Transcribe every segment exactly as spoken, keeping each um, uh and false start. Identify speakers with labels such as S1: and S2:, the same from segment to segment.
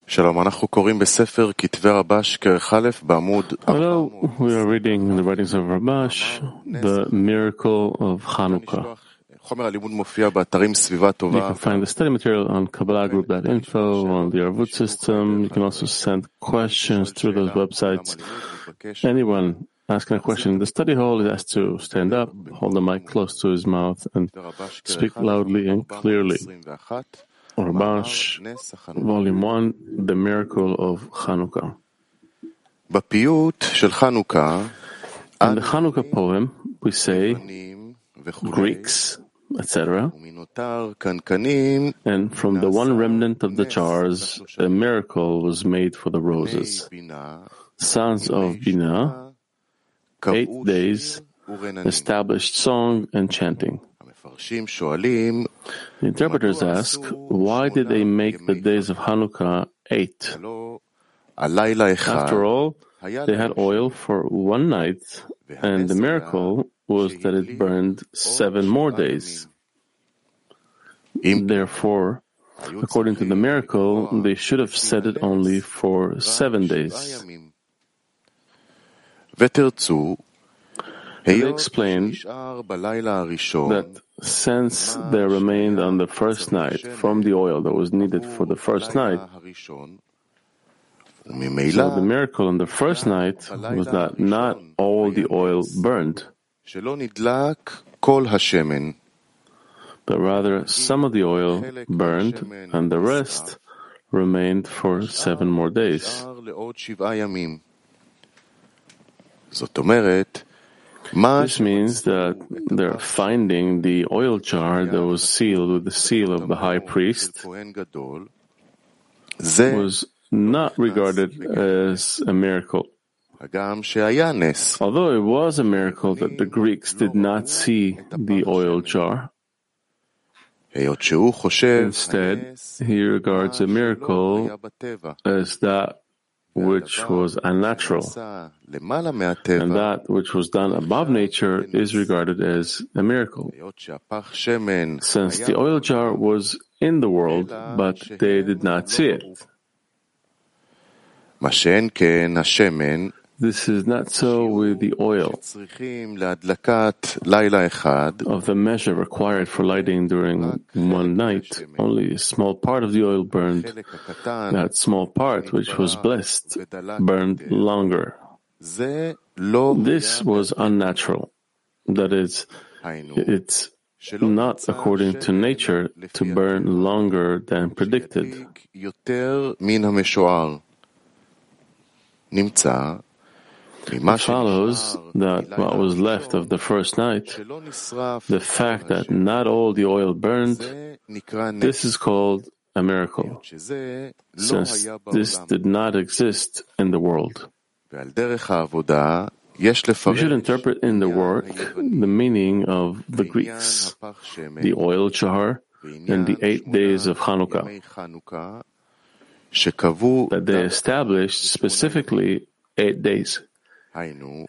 S1: שלום, אנחנו קוראים בספר כתבי רבש כרך א' בעמוד
S2: Hello, we are reading the writings of Rabash, the miracle of Hanukkah.
S1: חומר הלימוד מופיע באתרים סביבה
S2: You
S1: טובה.
S2: can find the study material on Kabbalah Group dot info, on the Arvut system. You can also send questions through those websites. Anyone asking a question in the study hall is asked to stand up, hold the mic close to his mouth, and speak loudly and clearly. Rabash, Volume one, The Miracle of Hanukkah.
S1: בפיוט של חנוכה,
S2: In the Hanukkah poem, we say Greeks, et cetera, and from the one remnant of the jars, a miracle was made for the roses. Sons of Binah, eight days, established song and chanting. The interpreters ask, why did they make the days of Hanukkah eight? After all, they had oil for one night, and the miracle was that it burned seven more days. Therefore, according to the miracle, they should have set it only for seven days. They explained that since there remained on the first night from the oil that was needed for the first night, so the miracle on the first night was that not all the oil burned, but rather some of the oil burned and the rest remained for seven more days. This means that they're finding the oil jar that was sealed with the seal of the high priest was not regarded as a miracle. Although it was a miracle that the Greeks did not see the oil jar, instead, he regards a miracle as that which was unnatural, and that which was done above nature is regarded as a miracle. Since the oil jar was in the world, but they did not see it. This is not so with the oil. Of the measure required for lighting during one night, only a small part of the oil burned. That small part, which was blessed, burned longer. This was unnatural. That is, it's not according to nature to burn longer than predicted. It follows that what was left of the first night, the fact that not all the oil burned, this is called a miracle, since this did not exist in the world. We should interpret in the work the meaning of the Greeks, the oil jar, and the eight days of Hanukkah, that they established specifically eight days. That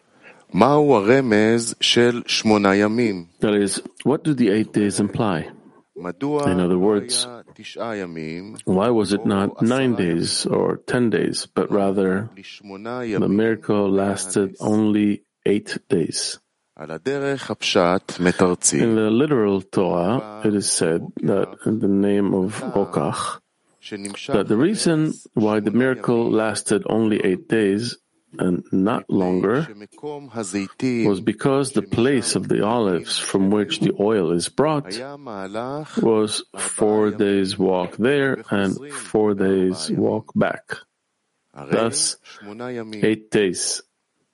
S2: is, what do the eight days imply? In other words, why was it not nine days or ten days, but rather the miracle lasted only eight days? In the literal Torah, it is said that in the name of Rokach, that the reason why the miracle lasted only eight days and not longer was because the place of the olives from which the oil is brought was four days' walk there and four days' walk back. Thus, eight days.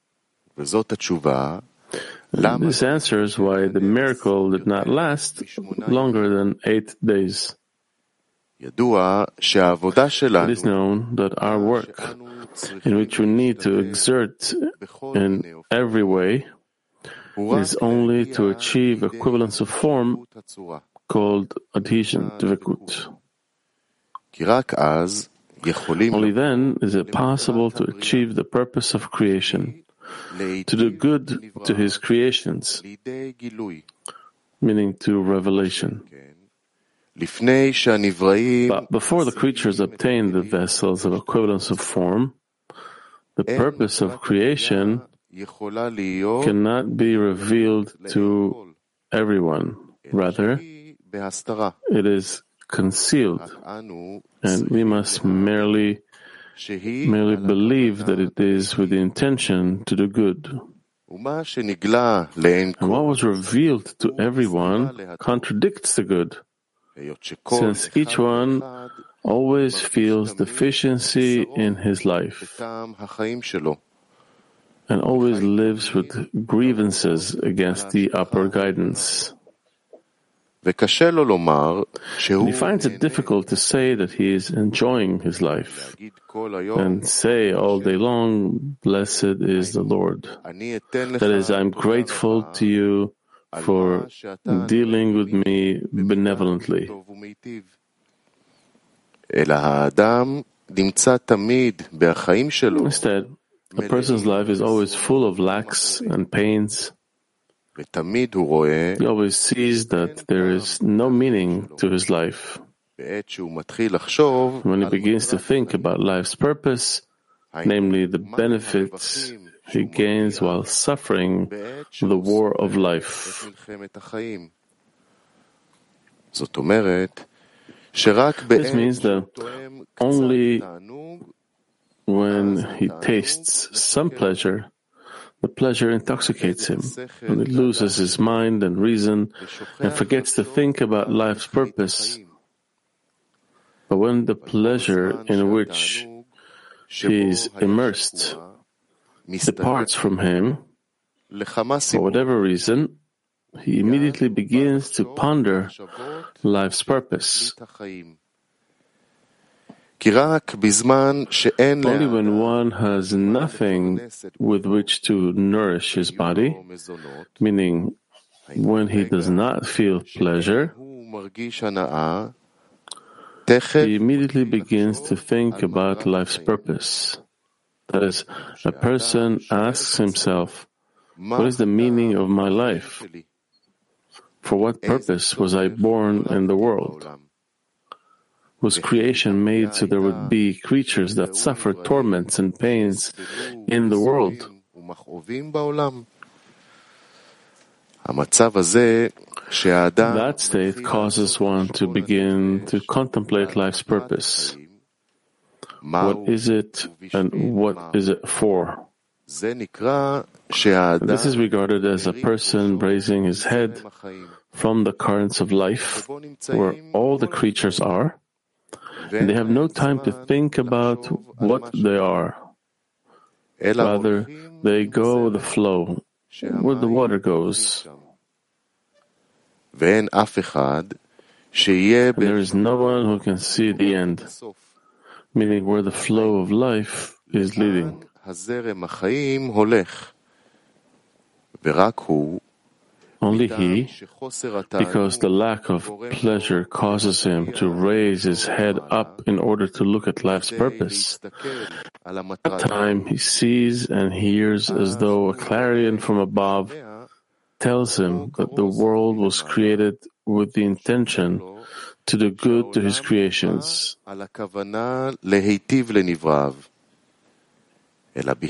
S2: And this answers why the miracle did not last longer than eight days. It is known that our work, in which we need to exert in every way, is only to achieve equivalence of form called adhesion, dvekut. Only then is it possible to achieve the purpose of creation, to do good to his creations, meaning to revelation. But before the creatures obtained the vessels of equivalence of form, the purpose of creation cannot be revealed to everyone. Rather, it is concealed, and we must merely merely believe that it is with the intention to do good. And what was revealed to everyone contradicts the good, since each one always feels deficiency in his life and always lives with grievances against the upper guidance. And he finds it difficult to say that he is enjoying his life and say all day long, "Blessed is the Lord." That is, I'm grateful to you for dealing with me benevolently. Instead, a person's life is always full of lacks and pains. He always sees that there is no meaning to his life. When he begins to think about life's purpose, namely the benefits he gains while suffering the war of life. This means that only when he tastes some pleasure, the pleasure intoxicates him, and he loses his mind and reason and forgets to think about life's purpose. But when the pleasure in which he is immersed departs from him, for whatever reason, he immediately begins to ponder life's purpose. Only when one has nothing with which to nourish his body, meaning when he does not feel pleasure, he immediately begins to think about life's purpose. That is, a person asks himself, what is the meaning of my life? For what purpose was I born in the world? Was creation made so there would be creatures that suffer torments and pains in the world? That state causes one to begin to contemplate life's purpose. What is it and what is it for? This is regarded as a person raising his head from the currents of life, where all the creatures are, and they have no time to think about what they are. Rather, they go with the flow, where the water goes. And there is no one who can see the end, meaning where the flow of life is leading. Only he, because the lack of pleasure causes him to raise his head up in order to look at life's purpose. At that time he sees and hears as though a clarion from above tells him that the world was created with the intention to do good to his creations. But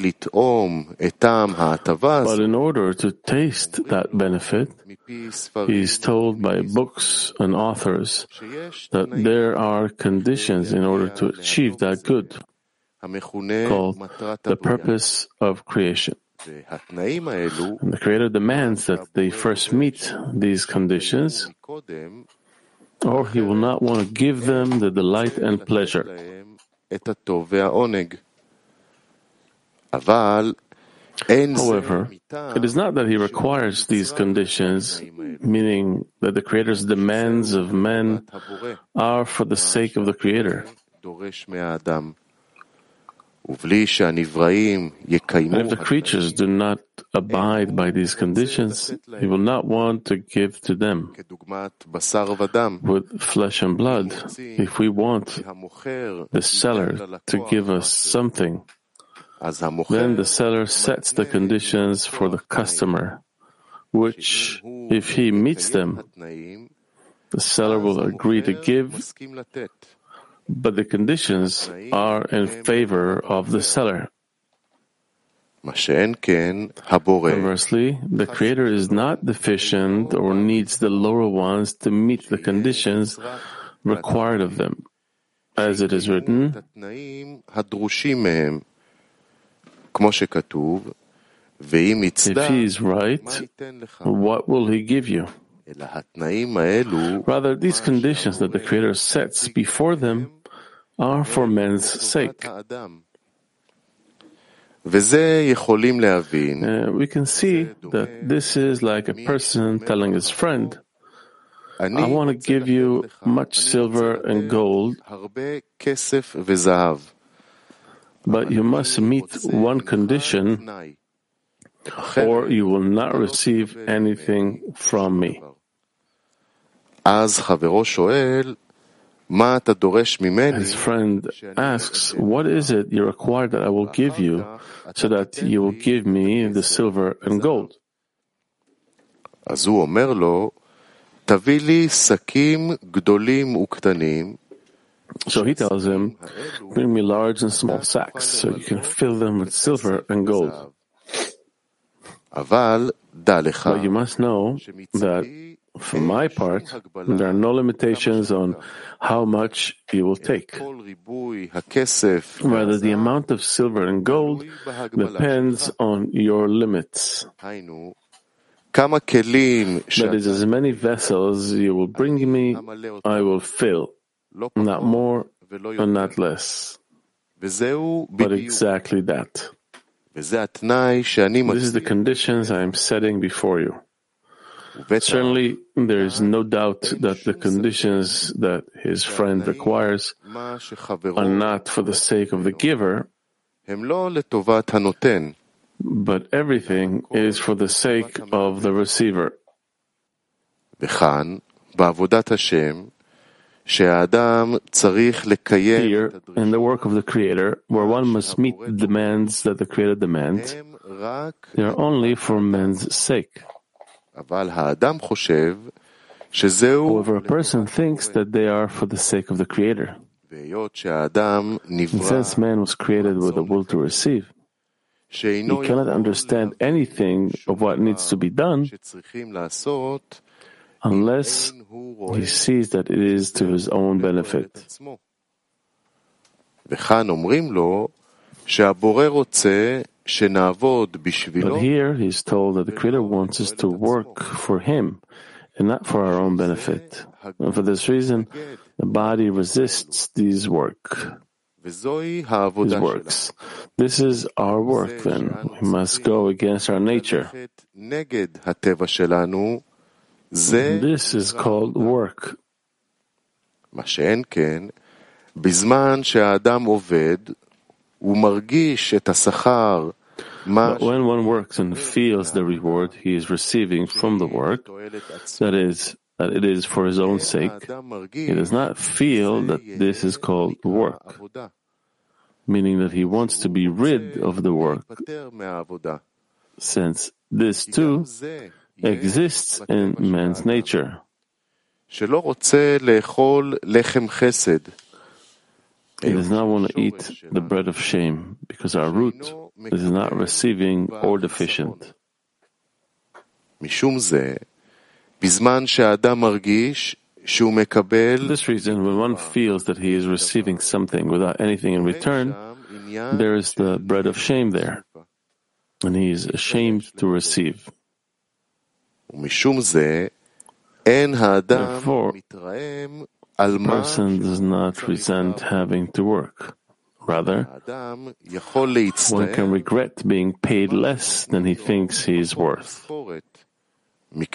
S2: in order to taste that benefit, he is told by books and authors that there are conditions in order to achieve that good, called the purpose of creation. And the Creator demands that they first meet these conditions, or he will not want to give them the delight and pleasure. However, it is not that he requires these conditions, meaning that the Creator's demands of men are for the sake of the Creator. And if the creatures do not abide by these conditions, he will not want to give to them. With flesh and blood, if we want the seller to give us something, then the seller sets the conditions for the customer, which, if he meets them, The seller will agree to give, but the conditions are in favor of the seller. Conversely, the Creator is not deficient or needs the lower ones to meet the conditions required of them. As it is written, if he is right, what will he give you? Rather, these conditions that the Creator sets before them are for men's sake. Uh, we can see that this is like a person telling his friend, I want to give you much silver and gold, but you must meet one condition, or you will not receive anything from me. His friend asks, what is it you require that I will give you, so that you will give me the silver and gold? So he tells him, bring me large and small sacks, so you can fill them with silver and gold. But you must know that, for my part, there are no limitations on how much you will take. Rather, the amount of silver and gold depends on your limits. That is, as many vessels you will bring me, I will fill, not more and not less, but exactly that. This is the conditions I am setting before you. Certainly, there is no doubt that the conditions that his friend requires are not for the sake of the giver, but everything is for the sake of the receiver. Here, in the work of the Creator, where one must meet the demands that the Creator demands, they are only for men's sake. However, a person thinks that they are for the sake of the Creator. And since man was created with a will to receive, he cannot understand anything of what needs to be done unless he sees that it is to his own benefit. But here he is told that the Creator wants us to work for Him and not for our own benefit. And for this reason, the body resists these work, his works. This is our work, then. We must go against our nature. This is called work. But when one works and feels the reward he is receiving from the work, that is, that it is for his own sake, he does not feel that this is called work, meaning that he wants to be rid of the work, since this too exists in man's nature. He does not want to eat the bread of shame, because our root is not receiving or deficient. For this reason, when one feels that he is receiving something without anything in return, there is the bread of shame there, and he is ashamed to receive. Therefore, a person does not resent having to work. Rather, one can regret being paid less than he thinks he is worth. It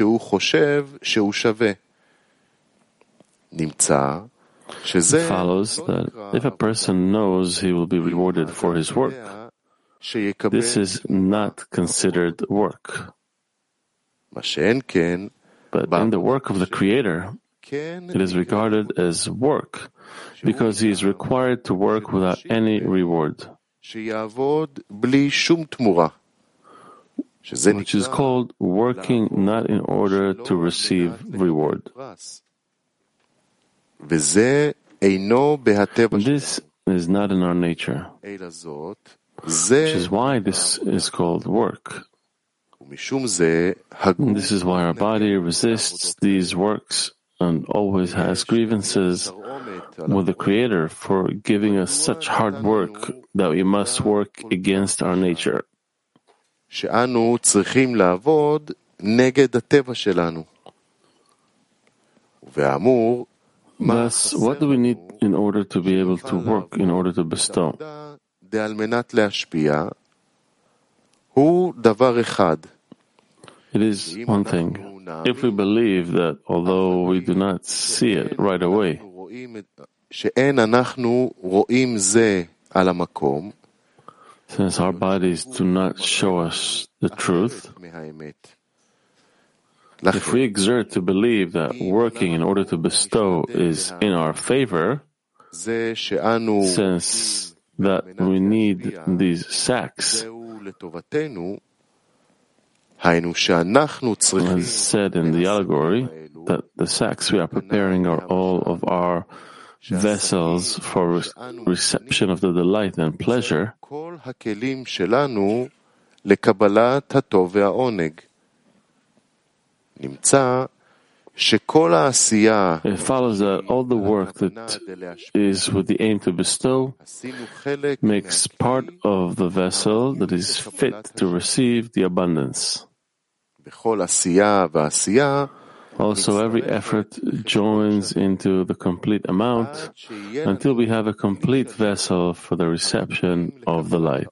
S2: follows that if a person knows he will be rewarded for his work, this is not considered work. But in the work of the Creator, it is regarded as work, because he is required to work without any reward. which is called working not in order to receive reward. This is not in our nature, which is why this is called work. And this is why our body resists these works and always has grievances with the Creator for giving us such hard work that we must work against our nature. Thus, what do we need in order to be able to work, in order to bestow? It is one thing. If we believe that although we do not see it right away, since our bodies do not show us the truth, if we exert to believe that working in order to bestow is in our favor, since that we need these sacks, as said in the allegory, that the sacks we are preparing are all of our vessels for re- reception of the delight and pleasure, it follows that all the work that is with the aim to bestow makes part of the vessel that is fit to receive the abundance. Also, every effort joins into the complete amount until we have a complete vessel for the reception of the light.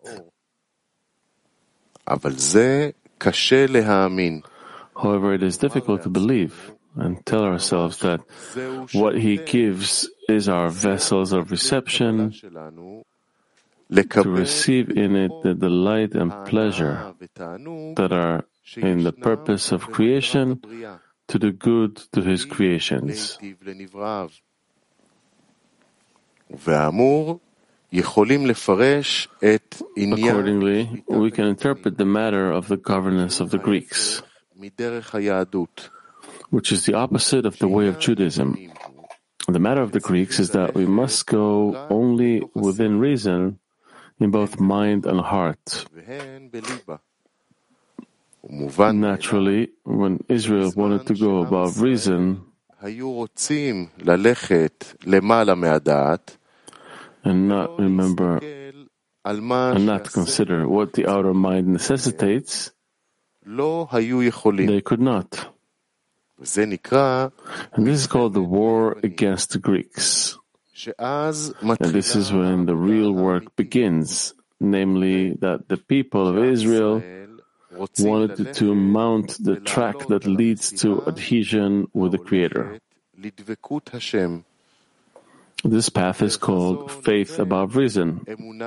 S2: However, it is difficult to believe and tell ourselves that what He gives is our vessels of reception to receive in it the delight and pleasure that are in the purpose of creation to do good to His creations. Accordingly, we can interpret the matter of the governance of the Greeks, which is the opposite of the way of Judaism. The matter of the Greeks is that we must go only within reason in both mind and heart. Naturally, when Israel wanted to go above reason and not remember and not consider what the outer mind necessitates, they could not. And this is called the war against the Greeks. And this is when the real work begins, namely that the people of Israel wanted to mount the track that leads to adhesion with the Creator. This path is called faith above reason. And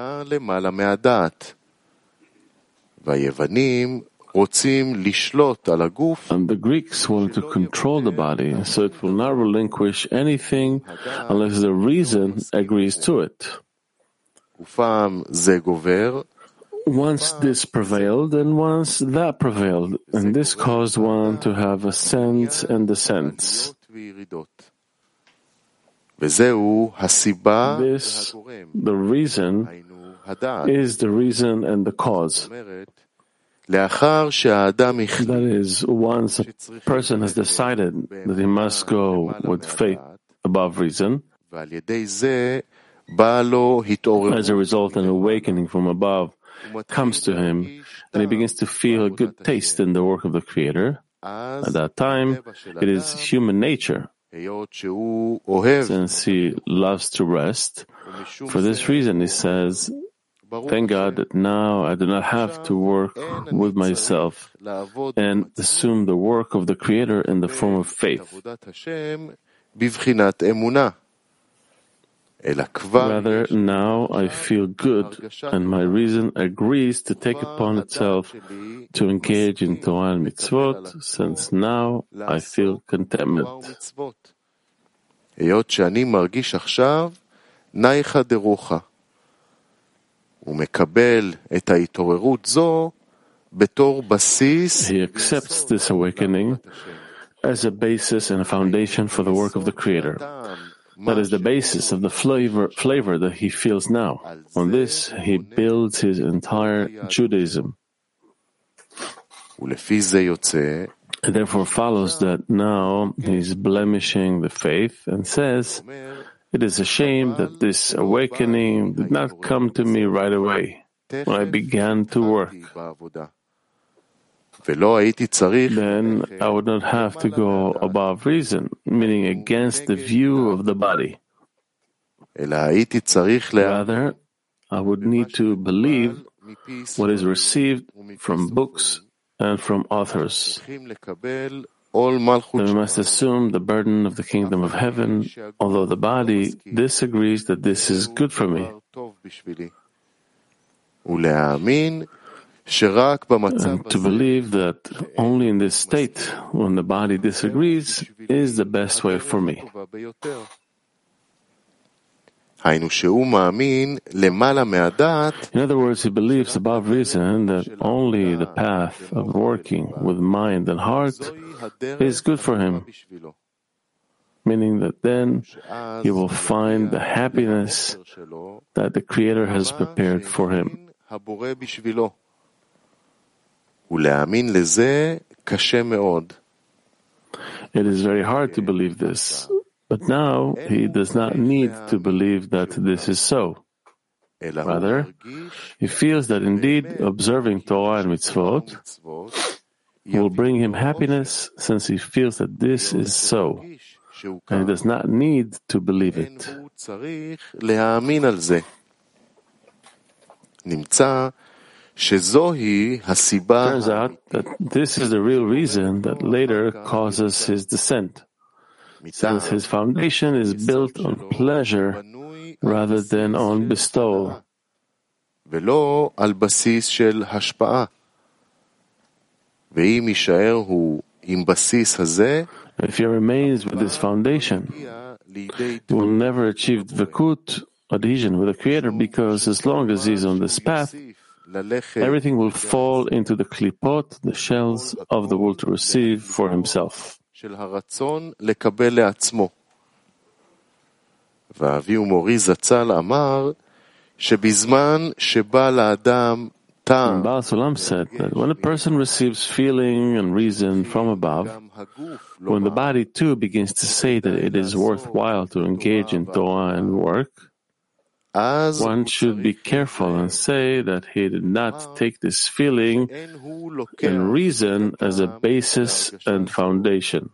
S2: the Greeks wanted to control the body, so it will not relinquish anything unless the reason agrees to it. Once this prevailed, and once that prevailed, and this caused one to have ascents and descents. This, the reason, is the reason and the cause. That is, once a person has decided that he must go with faith above reason, as a result, an awakening from above comes to him, and he begins to feel a good taste in the work of the Creator. At that time, it is human nature, since he loves to rest. For this reason, he says, thank God that now I do not have to work with myself and assume the work of the Creator in the form of faith. Rather, now I feel good, and my reason agrees to take upon itself to engage in Torah and mitzvot, since now I feel contentment. ומקבל את ההתעוררות זו He accepts this awakening as a basis and a foundation for the work of the Creator. That is the basis of the flavor, flavor that he feels now. On this, he builds his entire Judaism. It therefore follows that now he's blemishing the faith and says, it is a shame that this awakening did not come to me right away when I began to work. Then I would not have to go above reason, meaning against the view of the body. Rather, I would need to believe what is received from books and from authors. Then we must assume the burden of the kingdom of heaven, although the body disagrees that this is good for me. And to believe that only in this state, when the body disagrees, is the best way for me. In other words, he believes above reason that only the path of working with mind and heart is good for him, meaning that then he will find the happiness that the Creator has prepared for him. It is very hard to believe this, but now he does not need to believe that this is so. Rather, he feels that indeed observing Torah and mitzvot will bring him happiness, since he feels that this is so, and he does not need to believe it. Turns out that this is the real reason that later causes his descent, since his foundation is built on pleasure rather than on bestowal. If he remains with this foundation, he will never achieve dvekut, adhesion with the Creator, because as long as he is on this path, everything will fall into the klipot, the shells of the will to receive for himself. And Baal Sulam said that when a person receives feeling and reason from above, when the body too begins to say that it is worthwhile to engage in Torah and work, one should be careful and say that he did not take this feeling and reason as a basis and foundation,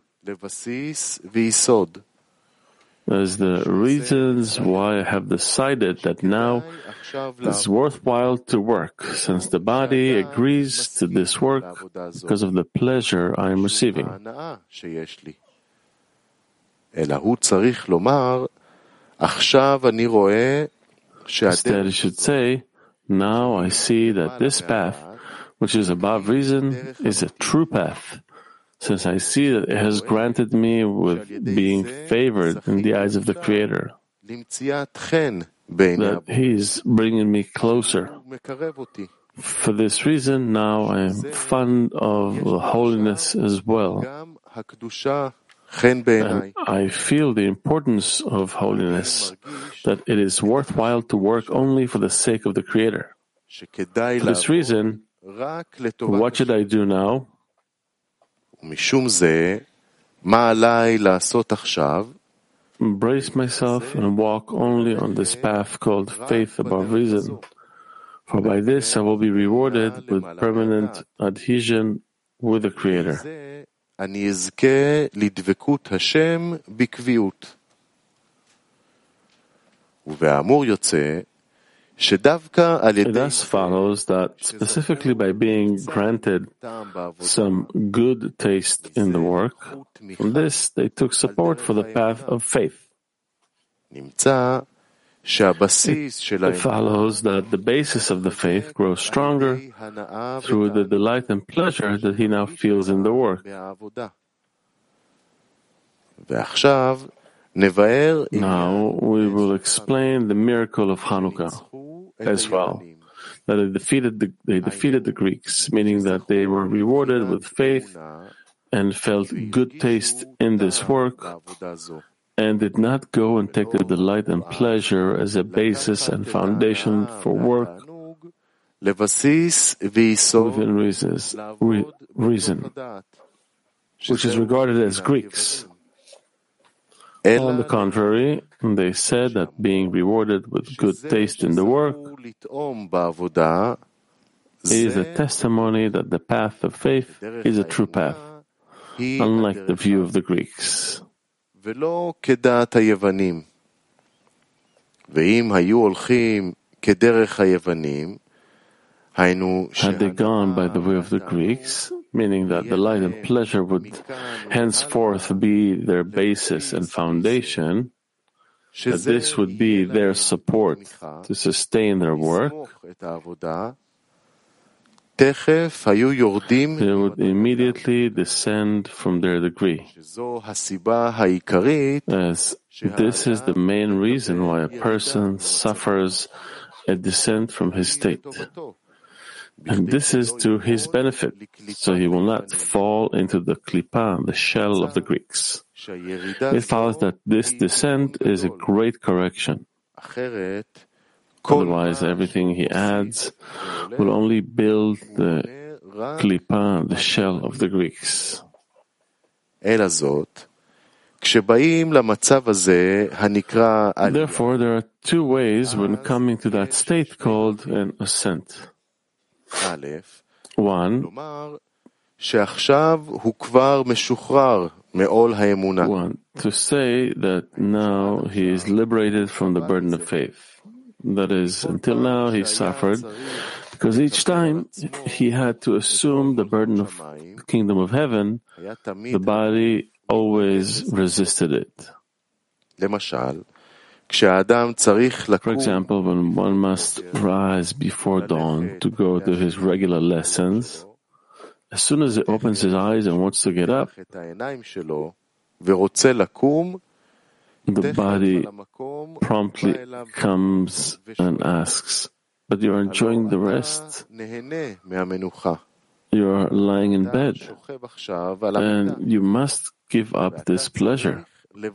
S2: as the reasons why I have decided that now it is worthwhile to work, since the body agrees to this work because of the pleasure I am receiving. Instead, it should say, now I see that this path, which is above reason, is a true path, since I see that it has granted me with being favored in the eyes of the Creator, that He is bringing me closer. For this reason, now I am fond of holiness as well. And I feel the importance of holiness, that it is worthwhile to work only for the sake of the Creator. For this reason, what should I do now? Embrace myself and walk only on this path called faith above reason, for by this I will be rewarded with permanent adhesion with the Creator. אני אזכה לדבקות השם בקביעות. ובאמור יוצא שדווקא על ידי... It thus follows that specifically by being granted some good taste in the work, from this they took support for the path of faith. נמצא It follows that the basis of the faith grows stronger through the delight and pleasure that he now feels in the work. Now we will explain the miracle of Hanukkah as well, that they defeated the, they defeated the Greeks, meaning that they were rewarded with faith and felt good taste in this work, and did not go and take the delight and pleasure as a basis and foundation for work within reasons, re, reason, which is regarded as Greeks. On the contrary, they said that being rewarded with good taste in the work is a testimony that the path of faith is a true path, unlike the view of the Greeks. Had they gone by the way of the Greeks, meaning that the light and pleasure would henceforth be their basis and foundation, that this would be their support to sustain their work, they would immediately descend from their degree, as this is the main reason why a person suffers a descent from his state. And this is to his benefit, so he will not fall into the klipa, the shell of the Greeks. It follows that this descent is a great correction. Otherwise, everything he adds will only build the klipa, the shell of the Greeks. Therefore, there are two ways when coming to that state called an ascent. One, one, to say that now he is liberated from the burden of faith. That is, until now he suffered, because each time he had to assume the burden of the kingdom of heaven, the body always resisted it. For example, when one must rise before dawn to go to his regular lessons, as soon as he opens his eyes and wants to get up, the body promptly comes and asks, "But you're enjoying the rest? You're lying in bed, and you must give up this pleasure."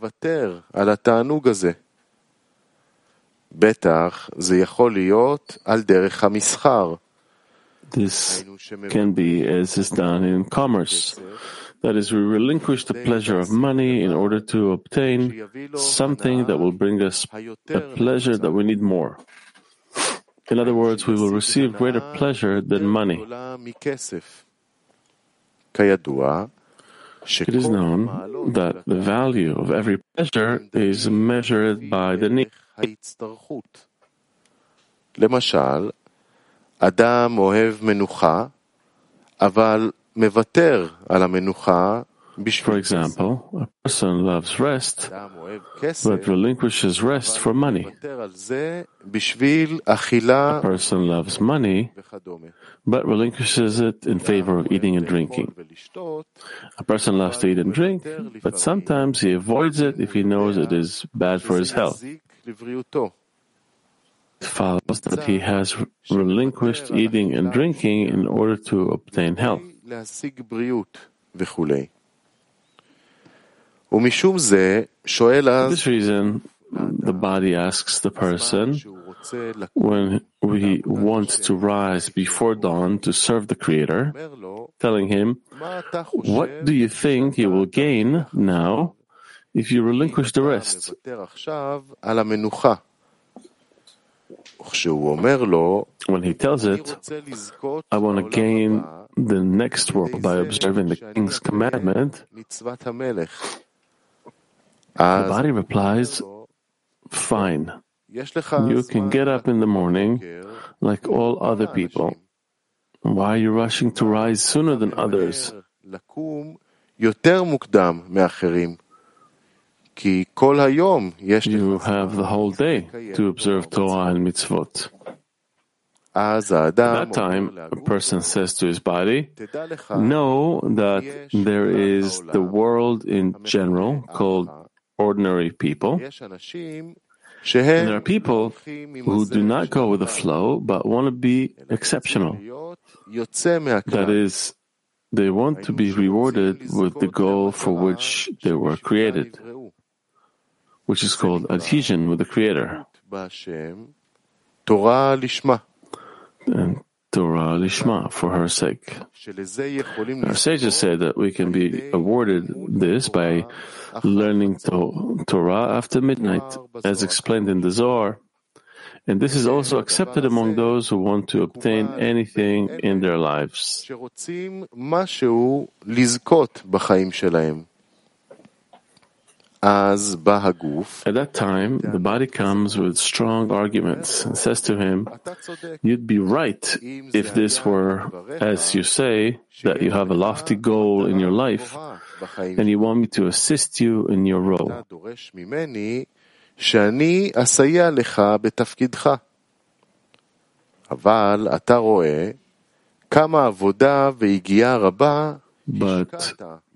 S2: This can be as is done in commerce. That is, we relinquish the pleasure of money in order to obtain something that will bring us a pleasure that we need more. In other words, we will receive greater pleasure than money. It is known that the value of every pleasure is measured by the need.
S1: למשל, אדם אוהב מנוחה, אבל מוותר על המנוחה.
S2: For example, a person loves rest, but relinquishes rest for money. A person loves money, but relinquishes it in favor of eating and drinking. A person loves to eat and drink, but sometimes he avoids it if he knows it is bad for his health. It follows that he has relinquished eating and drinking in order to obtain health. For this reason, the body asks the person, when he wants to rise before dawn to serve the Creator, telling him, "What do you think you will gain now if you relinquish the rest?" When he tells it, "I want to gain the next world by observing the King's commandment," the body replies, "Fine, you can get up in the morning like all other people. Why are you rushing to rise sooner than others? You have the whole day to observe Torah and mitzvot." At that time, a person says to his body, "Know that there is the world in general called ordinary people, And there are people who do not go with the flow, but want to be exceptional. That is, they want to be rewarded with the goal for which they were created, which is called adhesion with the Creator. And Torah Lishma, for her sake. Our sages say that we can be awarded this by learning to- Torah after midnight, as explained in the Zohar. And this is also accepted among those who want to obtain anything in their lives. At that time, the body comes with strong arguments and says to him, "You'd be right if this were, as you say, that you have a lofty goal in your life, and you want me to assist you in your role. But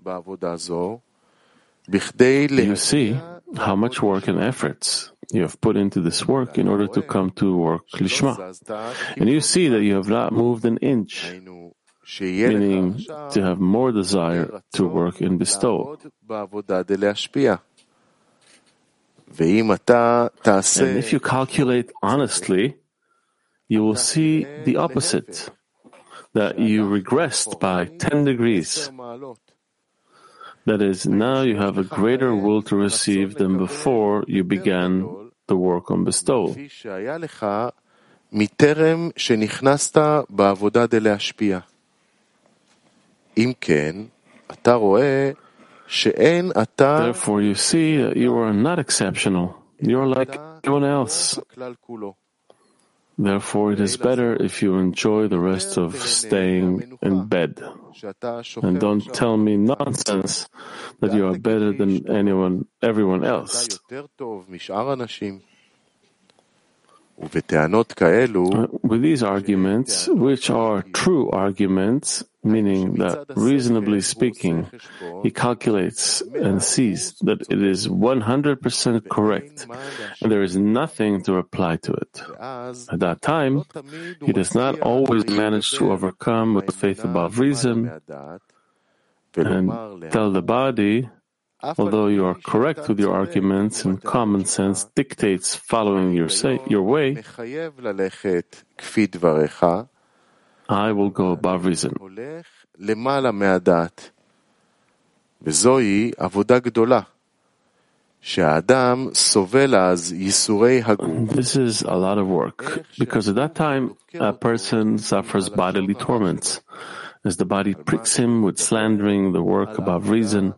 S2: you see how much work and efforts you have put into this work in order to come to work Lishma. And you see that you have not moved an inch, meaning to have more desire to work and bestow. And if you calculate honestly, you will see the opposite, that you regressed by ten degrees. That is, now you have a greater will to receive than before you began the work on bestowal. Therefore you see that you are not exceptional. You are like everyone else. Therefore it is better if you enjoy the rest of staying in bed. And don't tell me nonsense that you are better than anyone, everyone else. With these arguments, which are true arguments, meaning that, reasonably speaking, he calculates and sees that it is one hundred percent correct, and there is nothing to reply to it. At that time, he does not always manage to overcome with faith above reason and tell the body, although you are correct with your arguments and common sense dictates following your say, your way, I will go above reason. This is a lot of work, because at that time a person suffers bodily torments, as the body pricks him with slandering the work above reason.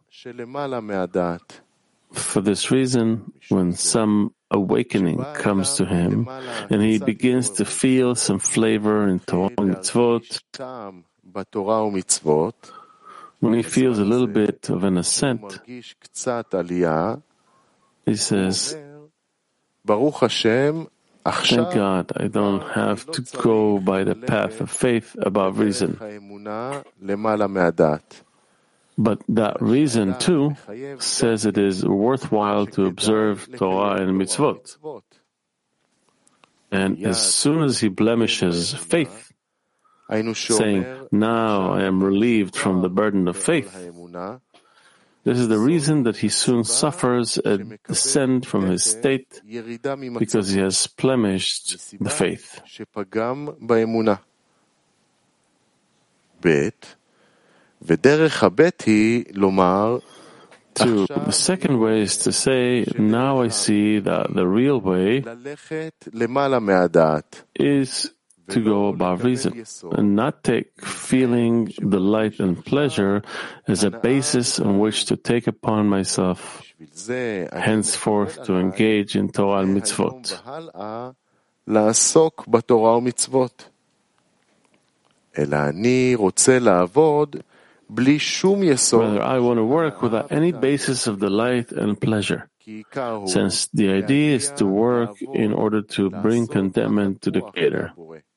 S2: For this reason, when some awakening comes to him, and he begins to feel some flavor in Torah and Mitzvot, when he feels a little bit of an ascent, he says, "Thank God I don't have to go by the path of faith above reason." But that reason, too, says it is worthwhile to observe Torah and Mitzvot. And as soon as he blemishes faith, saying, "Now I am relieved from the burden of faith," this is the reason that he soon suffers a descent from his state, because he has blemished the faith. Two, the second way is to say, now I see that the real way is to go above reason and not take feeling, delight, and pleasure as a basis on which to take upon myself henceforth to engage in Torah and Mitzvot. Rather, I want to work without any basis of delight and pleasure, since the idea is to work in order to bring contentment to the Creator.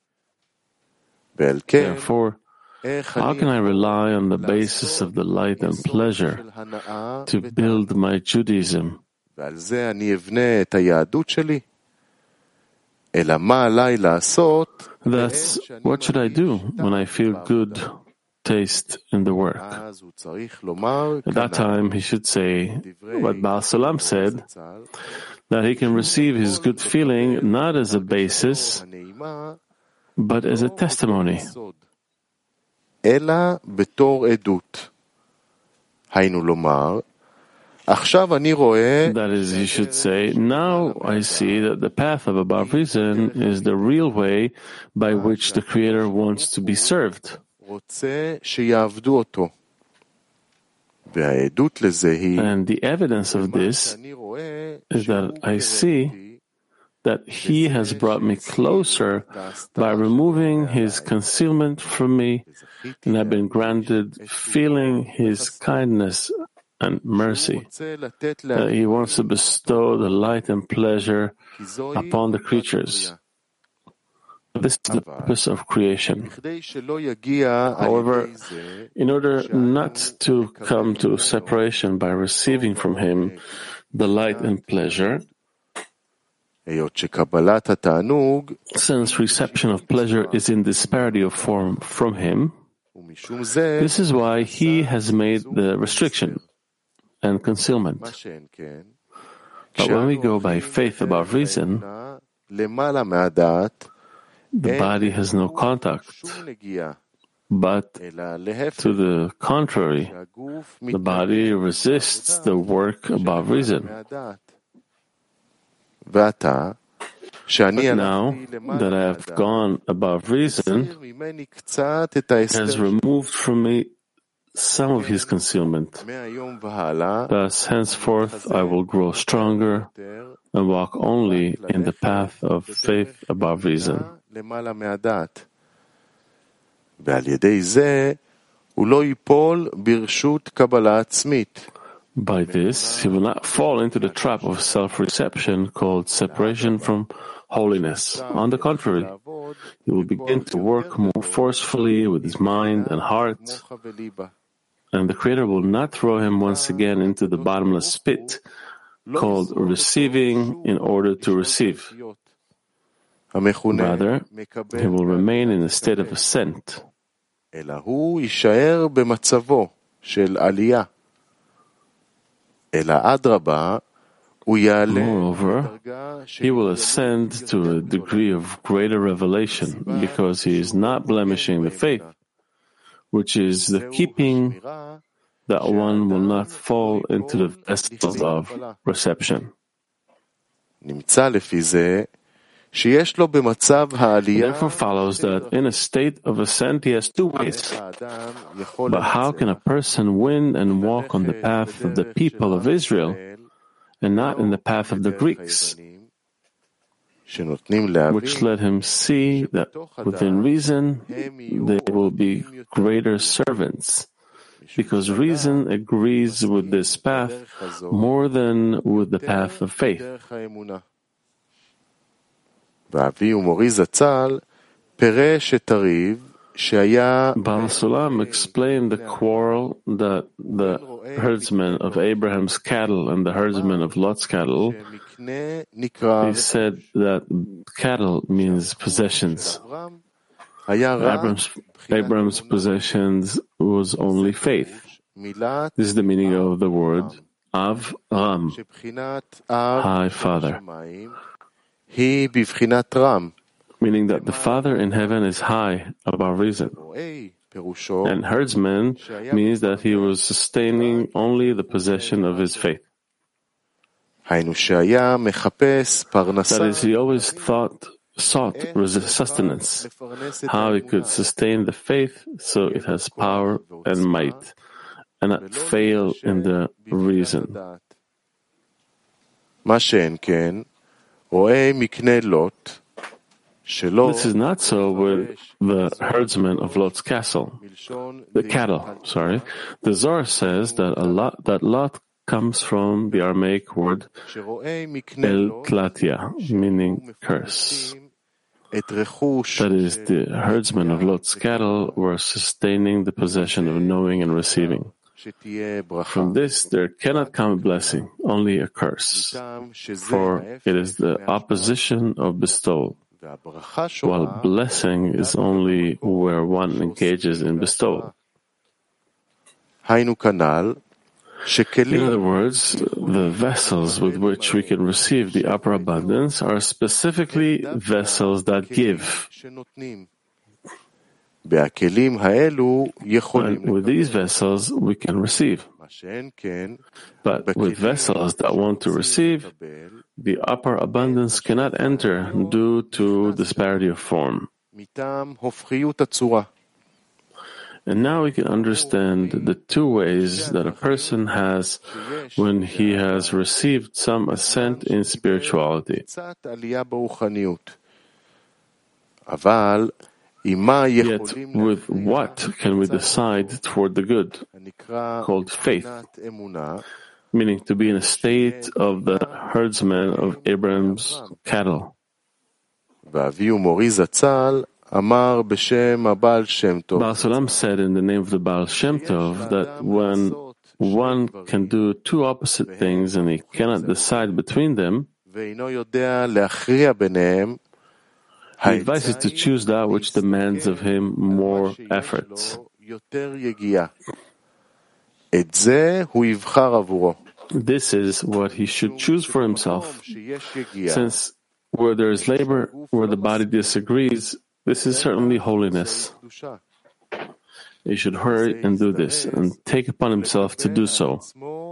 S2: Therefore, how can I rely on the basis of delight and pleasure to build my Judaism
S1: ועל זה אני אבנה את היהדות שלי? אלא מה עליי לעשות?
S2: Thus, what should I do when I feel good taste in the work?
S1: אז הוא צריך לומר
S2: At that time, he should say what Baal Sulam said, that he can receive his good feeling not as a basis, but as a testimony.
S1: אלא בתור עדות. היינו לומר, עכשיו אני רואה,
S2: that is, he should say, now I see that the path of above reason is the real way by which the Creator wants to be served.
S1: רוצה שיעבדו אותו. והעדות לזה היא,
S2: And the evidence of this is that I see that he has brought me closer by removing his concealment from me, and I've been granted feeling his kindness and mercy, that he wants to bestow the light and pleasure upon the creatures. This is the purpose of creation. However, in order not to come to separation by receiving from him the light and pleasure, since reception of pleasure is in disparity of form from him, this is why he has made the restriction and concealment. But when we go by faith above reason, the body has no contact, but to the contrary, the body resists the work above reason. But now that I have gone above reason, has removed from me some of his concealment. Thus, henceforth, I will grow stronger and walk only in the path of faith above reason. By this, he will not fall into the trap of self-reception called separation from holiness. On the contrary, he will begin to work more forcefully with his mind and heart, and the Creator will not throw him once again into the bottomless pit called receiving in order to receive. Rather, he will remain in a state of ascent. Moreover, he will ascend to a degree of greater revelation because he is not blemishing the faith, which is the keeping that one will not fall into the vessels of reception. Therefore follows that in a state of ascent he has two ways. But how can a person win and walk on the path of the people of Israel and not in the path of the Greeks, which let him see that within reason they will be greater servants, because reason agrees with this path more than with the path of faith. Baal Sulam explained the quarrel that the herdsmen of Abraham's cattle and the herdsmen of Lot's cattle. He said that cattle means possessions. Abraham's, Abraham's possessions was only faith. This is the meaning of the word Av Ram, High Father, meaning that the Father in heaven is high above reason. And herdsman means that he was sustaining only the possession of his faith. That is, he always thought, sought sustenance, how he could sustain the faith so it has power and might, and not fail in the reason. This is not so with the herdsmen of Lot's castle, the cattle. Sorry, the Zohar says that a lot that Lot comes from the Aramaic word El Tlatia, meaning curse. That is, the herdsmen of Lot's cattle were sustaining the possession of knowing and receiving. From this there cannot come a blessing, only a curse, for it is the opposition of bestowal, while blessing is only where one engages in bestowal. In other words, the vessels with which we can receive the upper abundance are specifically vessels that give. And with these vessels, we can receive. But with vessels that want to receive, the upper abundance cannot enter due to disparity of form. And now we can understand the two ways that a person has when he has received some ascent in spirituality. Yet, with what can we decide toward the good, called faith, meaning to be in a state of the herdsman of Abraham's cattle? Baal Sulam said in the name of the Baal Shem Tov that when one can do two opposite things and he cannot decide between them, he advises to choose that which demands of him more efforts. This is what he should choose for himself, since where there is labor, where the body disagrees, this is certainly holiness. He should hurry and do this, and take upon himself to do so.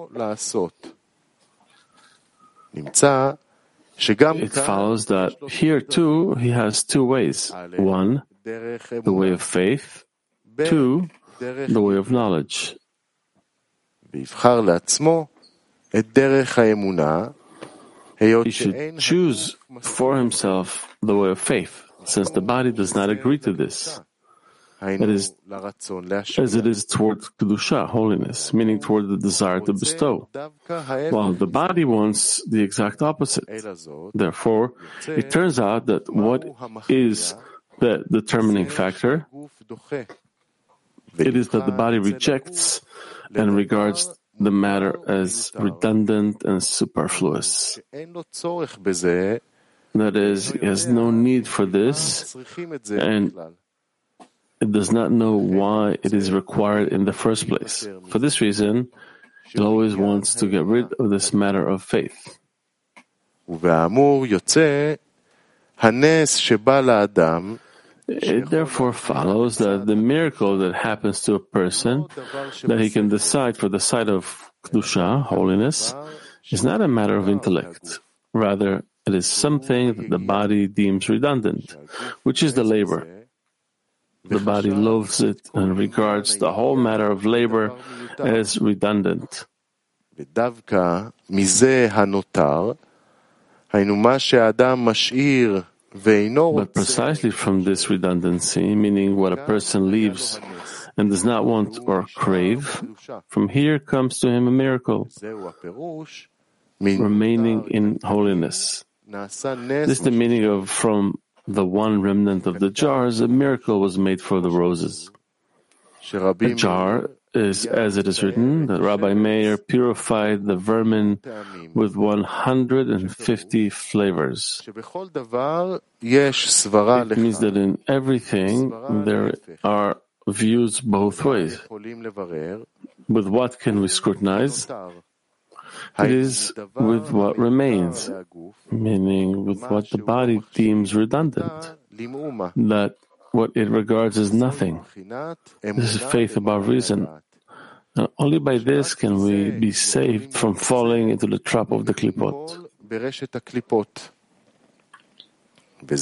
S2: It follows that here too he has two ways. One, the way of faith. Two, the way of knowledge. He should choose for himself the way of faith, since the body does not agree to this. That is, as it is toward Kedusha, holiness, meaning toward the desire to bestow, while the body wants the exact opposite. Therefore, it turns out that what is the determining factor? It is that the body rejects and regards the matter as redundant and superfluous. That is, he has no need for this, and it does not know why it is required in the first place. For this reason, it always wants to get rid of this matter of faith. It therefore follows that the miracle that happens to a person, that he can decide for the side of Kedusha, holiness, is not a matter of intellect. Rather, it is something that the body deems redundant, which is the labor. The body loathes it and regards the whole matter of labor as redundant. But precisely from this redundancy, meaning what a person leaves and does not want or crave, from here comes to him a miracle, remaining in holiness. This is the meaning of from the one remnant of the jars, a miracle was made for the roses. A jar is, as it is written, that Rabbi Meir purified the vermin with one hundred fifty flavors. It means that in everything there are views both ways. With what can we scrutinize? It is with what remains, meaning with what the body deems redundant, that what it regards as nothing. This is faith above reason. And only by this can we be saved from falling into the trap of the klipot. This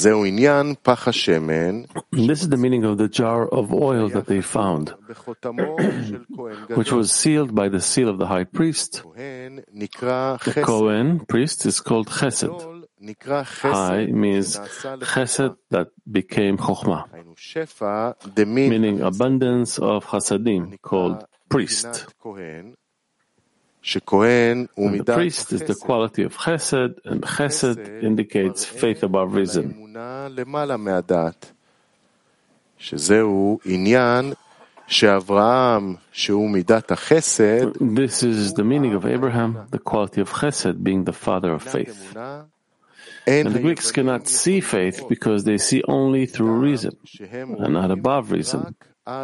S2: is the meaning of the jar of oil that they found, which was sealed by the seal of the high priest. The Kohen priest is called Chesed. High means Chesed that became Chokhmah, meaning abundance of Chasadim, called priest. And the priest is the quality of Chesed, and Chesed indicates faith above reason. This is the meaning of Abraham, the quality of chesed, being the father of faith. And the Greeks cannot see faith because they see only through reason and not above reason.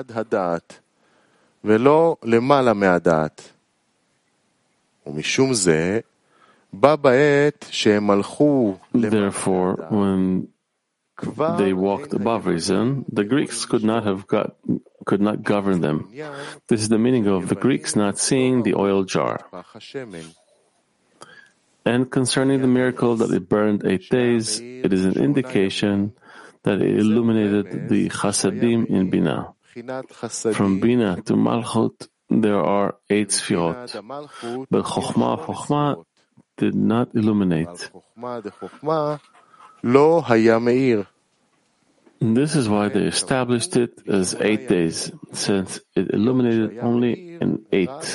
S2: Therefore, when they walked above reason, the Greeks could not have got, could not govern them. This is the meaning of the Greeks not seeing the oil jar. And concerning the miracle that it burned eight days, it is an indication that it illuminated the chasadim in Binah. From Binah to Malchut, there are eight sfirot, but Chokhmah of Chokhmah did not illuminate. And this is why they established it as eight days, since it illuminated only in eight.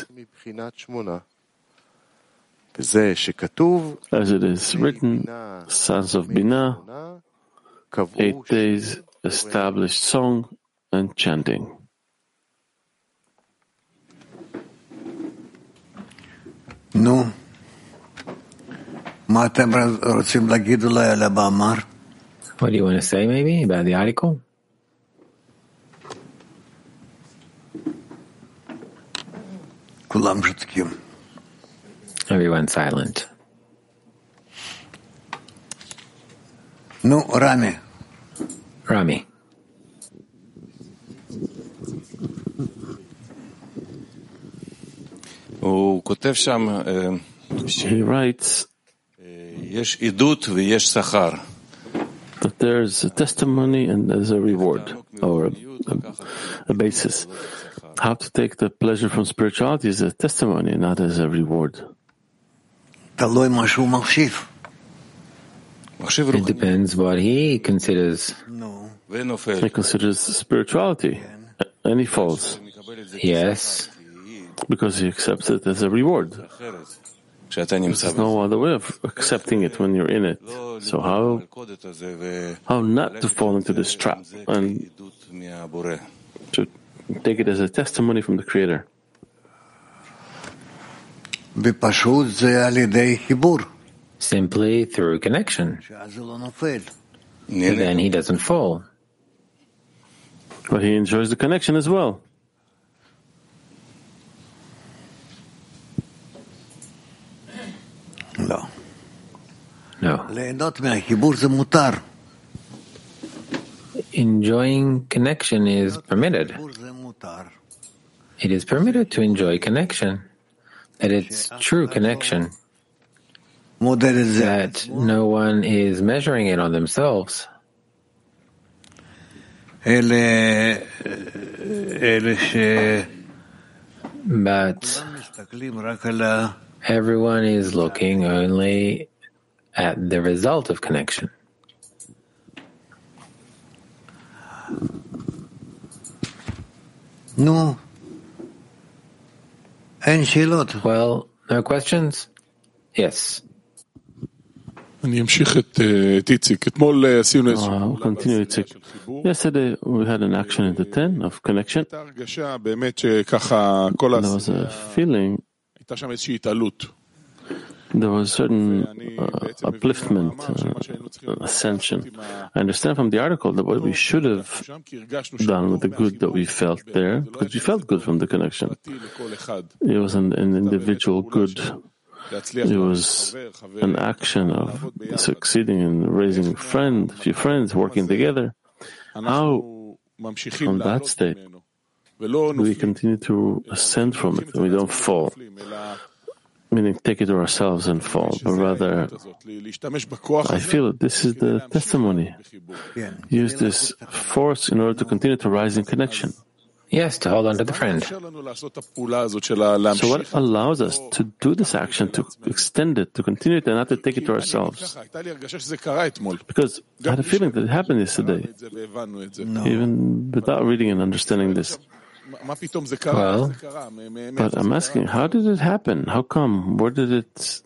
S2: As it is written, sons of Binah, eight days established song and chanting.
S3: No. What do you want to say, maybe, about the article? Everyone's silent.
S4: No, Rami.
S3: Rami.
S2: He writes that there's a testimony and there's a reward, or a, a, a basis. How to take the pleasure from spirituality is a testimony, not as a reward.
S3: It depends what he considers.
S2: He considers spirituality, and he falls.
S3: Yes.
S2: Because he accepts it as a reward. There's no other way of accepting it when you're in it. So how, how not to fall into this trap and to take it as a testimony from the Creator?
S3: Simply through connection. And then he doesn't fall.
S2: But he enjoys the connection as well.
S4: No.
S3: No. Enjoying connection is permitted. It is permitted to enjoy connection, that it's true connection, that no one is measuring it on themselves. But everyone is looking only at the result of connection.
S4: No.
S3: Well, no questions? Yes.
S2: I'll continue, Itzik. Yesterday we had an action in the ten of connection. There was a feeling, there was certain uh, upliftment, uh, ascension. I understand from the article that what we should have done with the good that we felt there, because we felt good from the connection. It was an, an individual good. It was an action of succeeding in raising a friend, a few friends, working together. How, from that state, we continue to ascend from it and we don't fall? Meaning take it to ourselves and fall, but rather I feel that this is the testimony. Use this force in order to continue to rise in connection.
S3: Yes, to hold on to the friend.
S2: So what allows us to do this action, to extend it, to continue it, and not to take it to ourselves? Because I had a feeling that it happened yesterday, even without reading and understanding this.
S3: Well,
S2: but I'm asking, how did it happen? How come? Where did it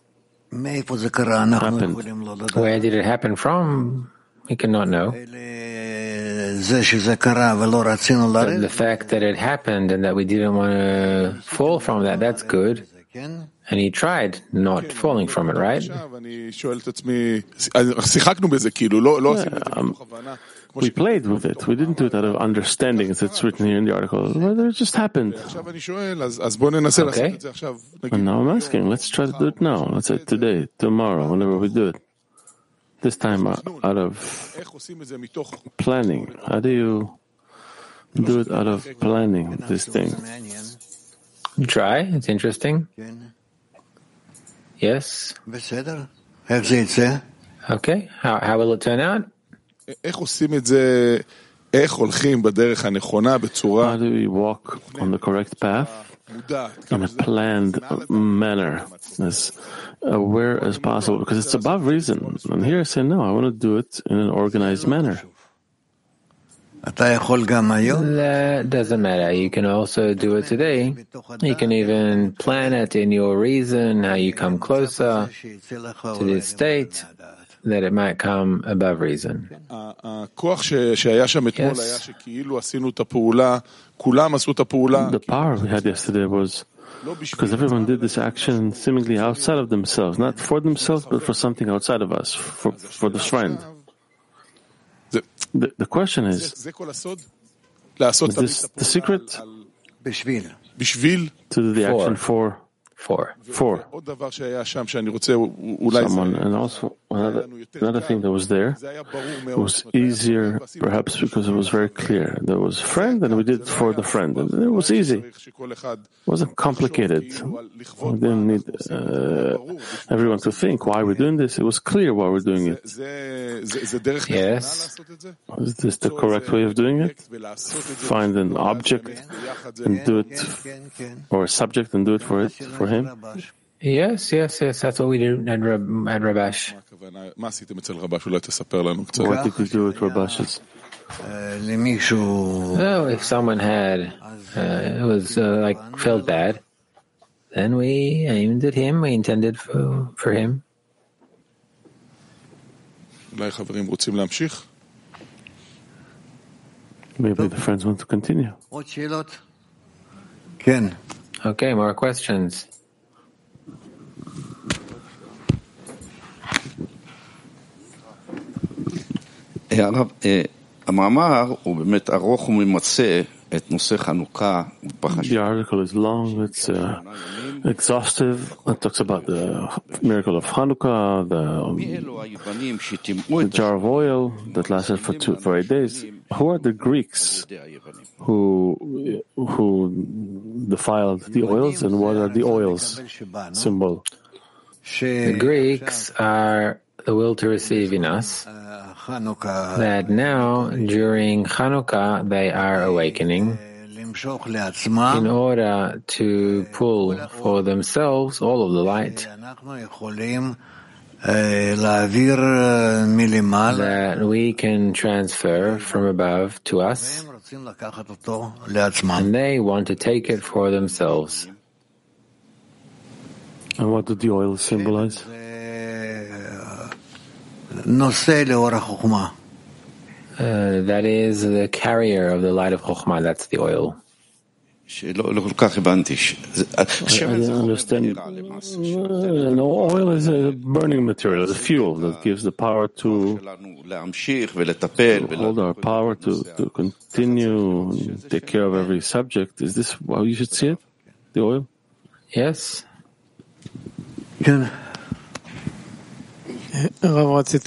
S2: happen?
S3: Where did it happen from? We cannot know. the fact that it happened and that we didn't want to fall from that, that's good. And he tried not falling from it, right?
S2: Yeah, um, we played with it. We didn't do it out of understanding, as it's written here in the article. Well, it just happened.
S3: Okay.
S2: And now I'm asking, let's try to do it now. Let's say today, tomorrow, whenever we do it. This time uh, out of planning. How do you do it out of planning, this thing?
S3: Try. It's interesting. Yes. Okay. How, how will it turn out?
S2: How do we walk on the correct path in a planned manner, as aware as possible? Because it's above reason. And here I say, no, I want to do it in an organized manner.
S3: That doesn't matter. You can also do it today. You can even plan it in your reason, how you come closer to this state, that it might come above reason. Yes.
S2: The power we had yesterday was because everyone did this action seemingly outside of themselves, not for themselves, but for something outside of us, for, for the friend. The, the question is, is this the secret to do the action for?
S3: For.
S2: For. Someone, and also another, another thing that was there, it was easier, perhaps because it was very clear. There was a friend, and we did it for the friend. And it was easy. It wasn't complicated. We didn't need uh, everyone to think why we're doing this. It was clear why we're doing it.
S3: Yes.
S2: Is this the correct way of doing it? Find an object and do it, or a subject and do it for it, for him?
S3: Yes, yes, yes. That's what we do at, Rab- at Rabash.
S2: What did you do at Rabash's?
S3: Oh, if someone had, uh, it was uh, like felt bad, then we aimed at him. We intended for, for him.
S2: Maybe the friends want to continue.
S3: Okay, more questions.
S5: הרב, המאמר הוא באמת ארוך וממצה את נושא חנוכה.
S2: The article is long, it's uh, exhaustive. It talks about the miracle of Hanukkah, the, the jar of oil that lasted for two, for eight days. Who are the Greeks who who defiled the oils, and what are the oils symbol?
S3: The Greeks are the will to receive in us, that now, during Chanukah, they are awakening in order to pull for themselves all of the light that we can transfer from above to us, and they want to take it for themselves.
S2: And what do the oils symbolize?
S3: Uh, that is the carrier of the light of Chokhmah. That's the oil.
S2: I didn't understand. No, oil is a burning material, a fuel that gives the power to, to hold our power to, to continue and take care of every subject. Is this how you should see it, the oil?
S3: Yes.
S6: I wanted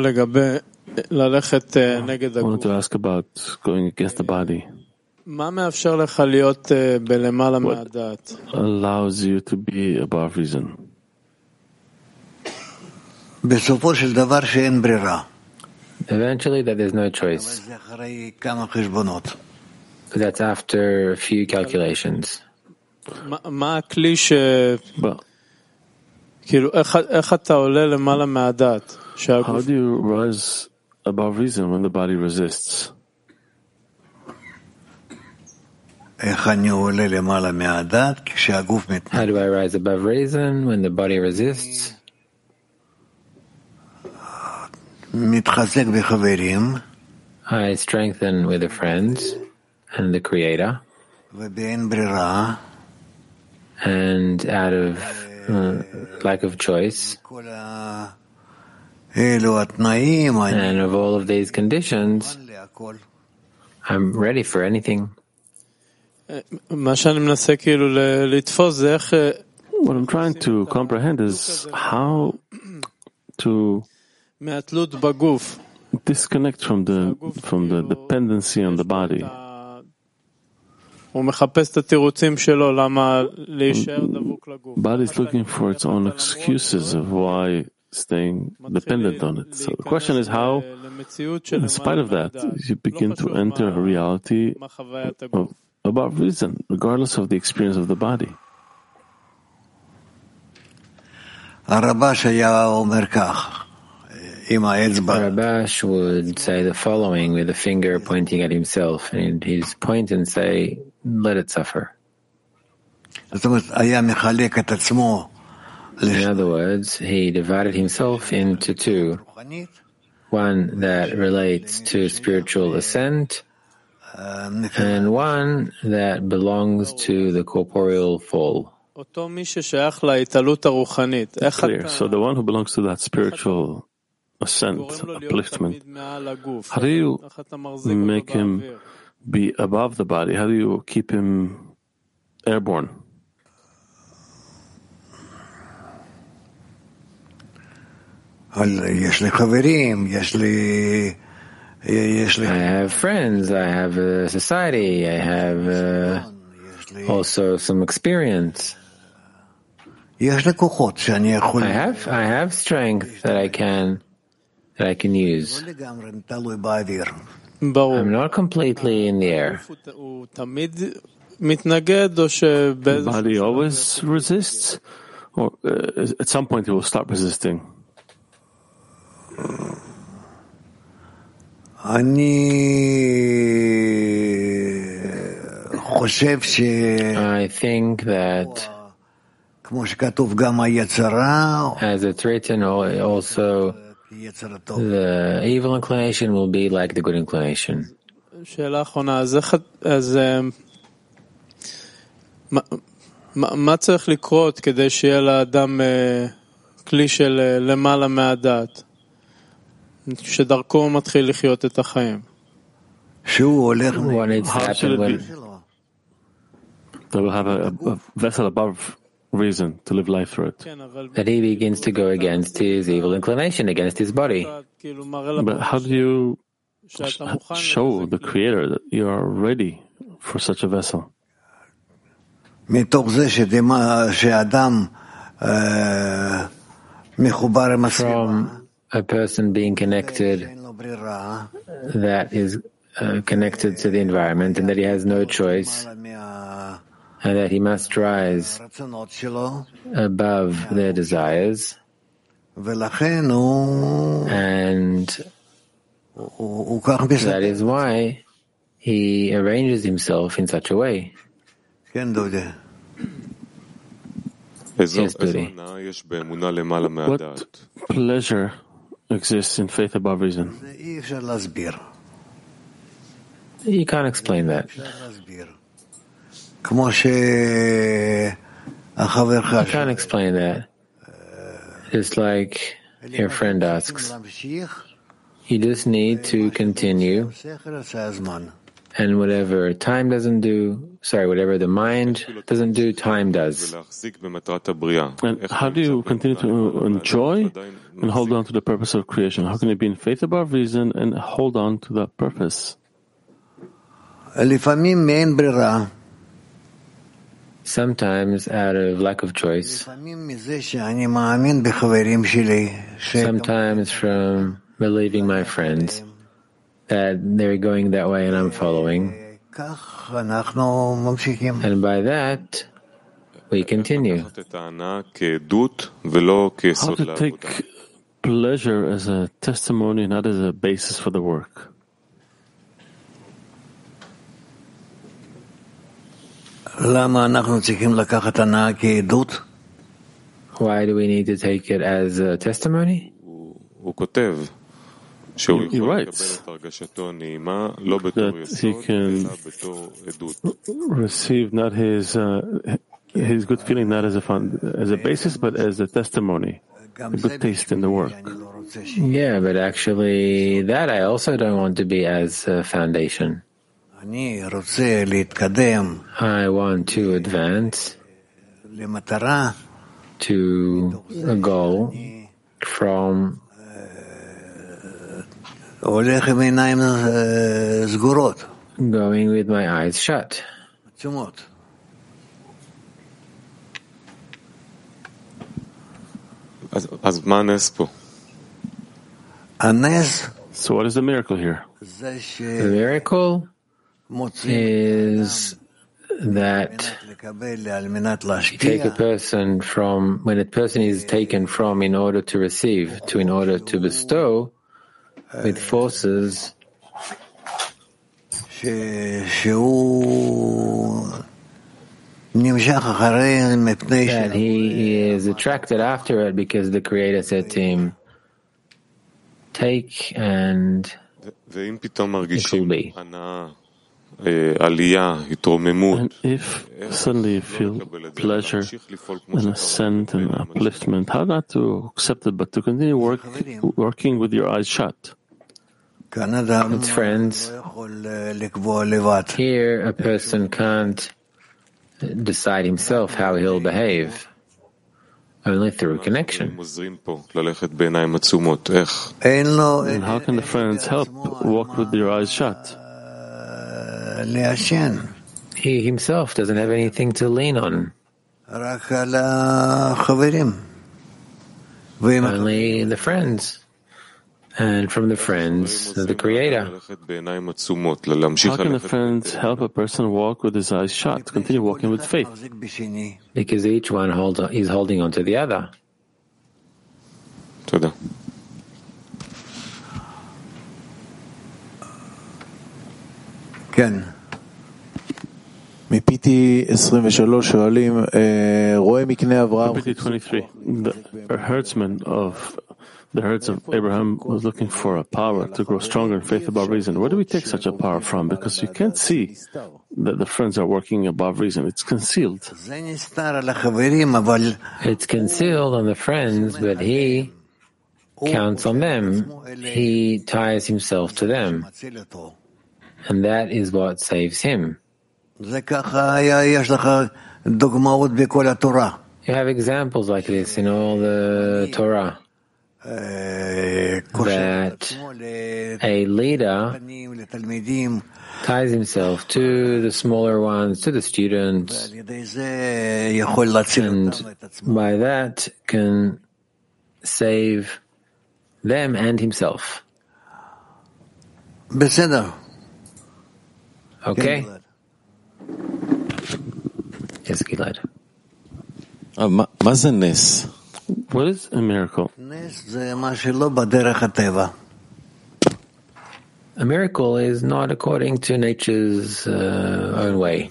S2: to ask about going against the body.
S6: What
S2: allows you to be above reason?
S3: Eventually, that there's no choice. That's after a few calculations.
S6: But
S2: how do you rise above reason when the body resists?
S3: How do I rise above reason when the body resists? I strengthen with the friends and the Creator, and out of uh, lack of choice, and of all of these conditions, I'm ready for anything.
S6: What
S2: I'm trying to comprehend is how to disconnect from the from the dependency on the body. Body is looking for its own excuses of why staying dependent on it. So the question is how, in spite of that, you begin to enter a reality of, about reason, regardless of the experience of the body.
S3: Rabash would say the following with a finger pointing at himself, and he'd point and say, let it suffer. In other words, he divided himself into two, one that relates to spiritual ascent, and one that belongs to the corporeal fall.
S2: Clear. So the one who belongs to that spiritual ascent, upliftment, how do you make him be above the body? How do you keep him airborne?
S3: I have friends, I have a society, I have uh, also some experience. I have I have strength that I can that I can use. I'm not completely in the air.
S2: The body always resists, or uh, at some point it will stop resisting.
S3: I think that, as it's written, also the evil inclination will be like the good inclination.
S6: מה צריך לקרות כדי שיהיה לאדם כלי של למעלה מהדעת, שדרכו מתחיל לחיות את החיים?
S3: What needs to happen when
S2: they will have a, a vessel above reason to live life through it.
S3: That he begins to go against his evil inclination, against his body.
S2: But how do you show the Creator that you are ready for such a vessel?
S3: From a person being connected, that is uh, connected to the environment, and that he has no choice, and that he must rise above their desires, and that is why he arranges himself in such a way. Yes, Dudi.
S2: What pleasure exists in faith above reason?
S3: You can't explain that. You can't explain that. It's like your friend asks, you just need to continue, and whatever time doesn't do, sorry, whatever the mind doesn't do, time does.
S2: And how do you continue to enjoy and hold on to the purpose of creation? How can you be in faith above reason and hold on to that purpose?
S3: Sometimes out of lack of choice, sometimes from believing my friends that they're going that way and I'm following, and by that we continue.
S2: How to take pleasure as a testimony, not as a basis for the work?
S3: Why do we need to take it as a testimony?
S2: he writes that he can receive not his uh, his good feeling not as a fund, as a basis, but as a testimony, a good taste in the work.
S3: Yeah, but actually, that I also don't want to be as a foundation. I want to advance to a goal from going with my eyes shut.
S2: So what is the miracle here?
S3: The miracle is that you take a person from, when a person is taken from in order to receive to in order to bestow, with forces that he is attracted after it because the Creator said to him, take and it will be.
S2: And if suddenly you feel pleasure and ascent and upliftment, how not to accept it, but to continue work, working with your eyes shut?
S3: It's friends. Here, a person can't decide himself how he'll behave, only through connection.
S2: And how can the friends help walk with your eyes shut?
S3: He himself doesn't have anything to lean on. Only the friends. And from the friends, the Creator.
S2: How can the friends help a person walk with his eyes shut, continue walking with faith?
S3: Because each one hold, is holding on to the other.
S7: כן. מ-P T twenty-three שואלים, רואה מקנה אברהם.
S2: P T twenty-three, the herdsman of the herds of Abraham was looking for a power to grow stronger in faith above reason. Where do we take such a power from? Because you can't see that the friends are working above reason. It's concealed.
S3: It's concealed on the friends, but he counts on them. He ties himself to them. And that is what saves him. You have examples like this in all the Torah. That a leader ties himself to the smaller ones, to the students, and by that can save them and himself. Okay? Yes, Gilad.
S2: What is a miracle?
S3: A miracle is not according to nature's uh, own way.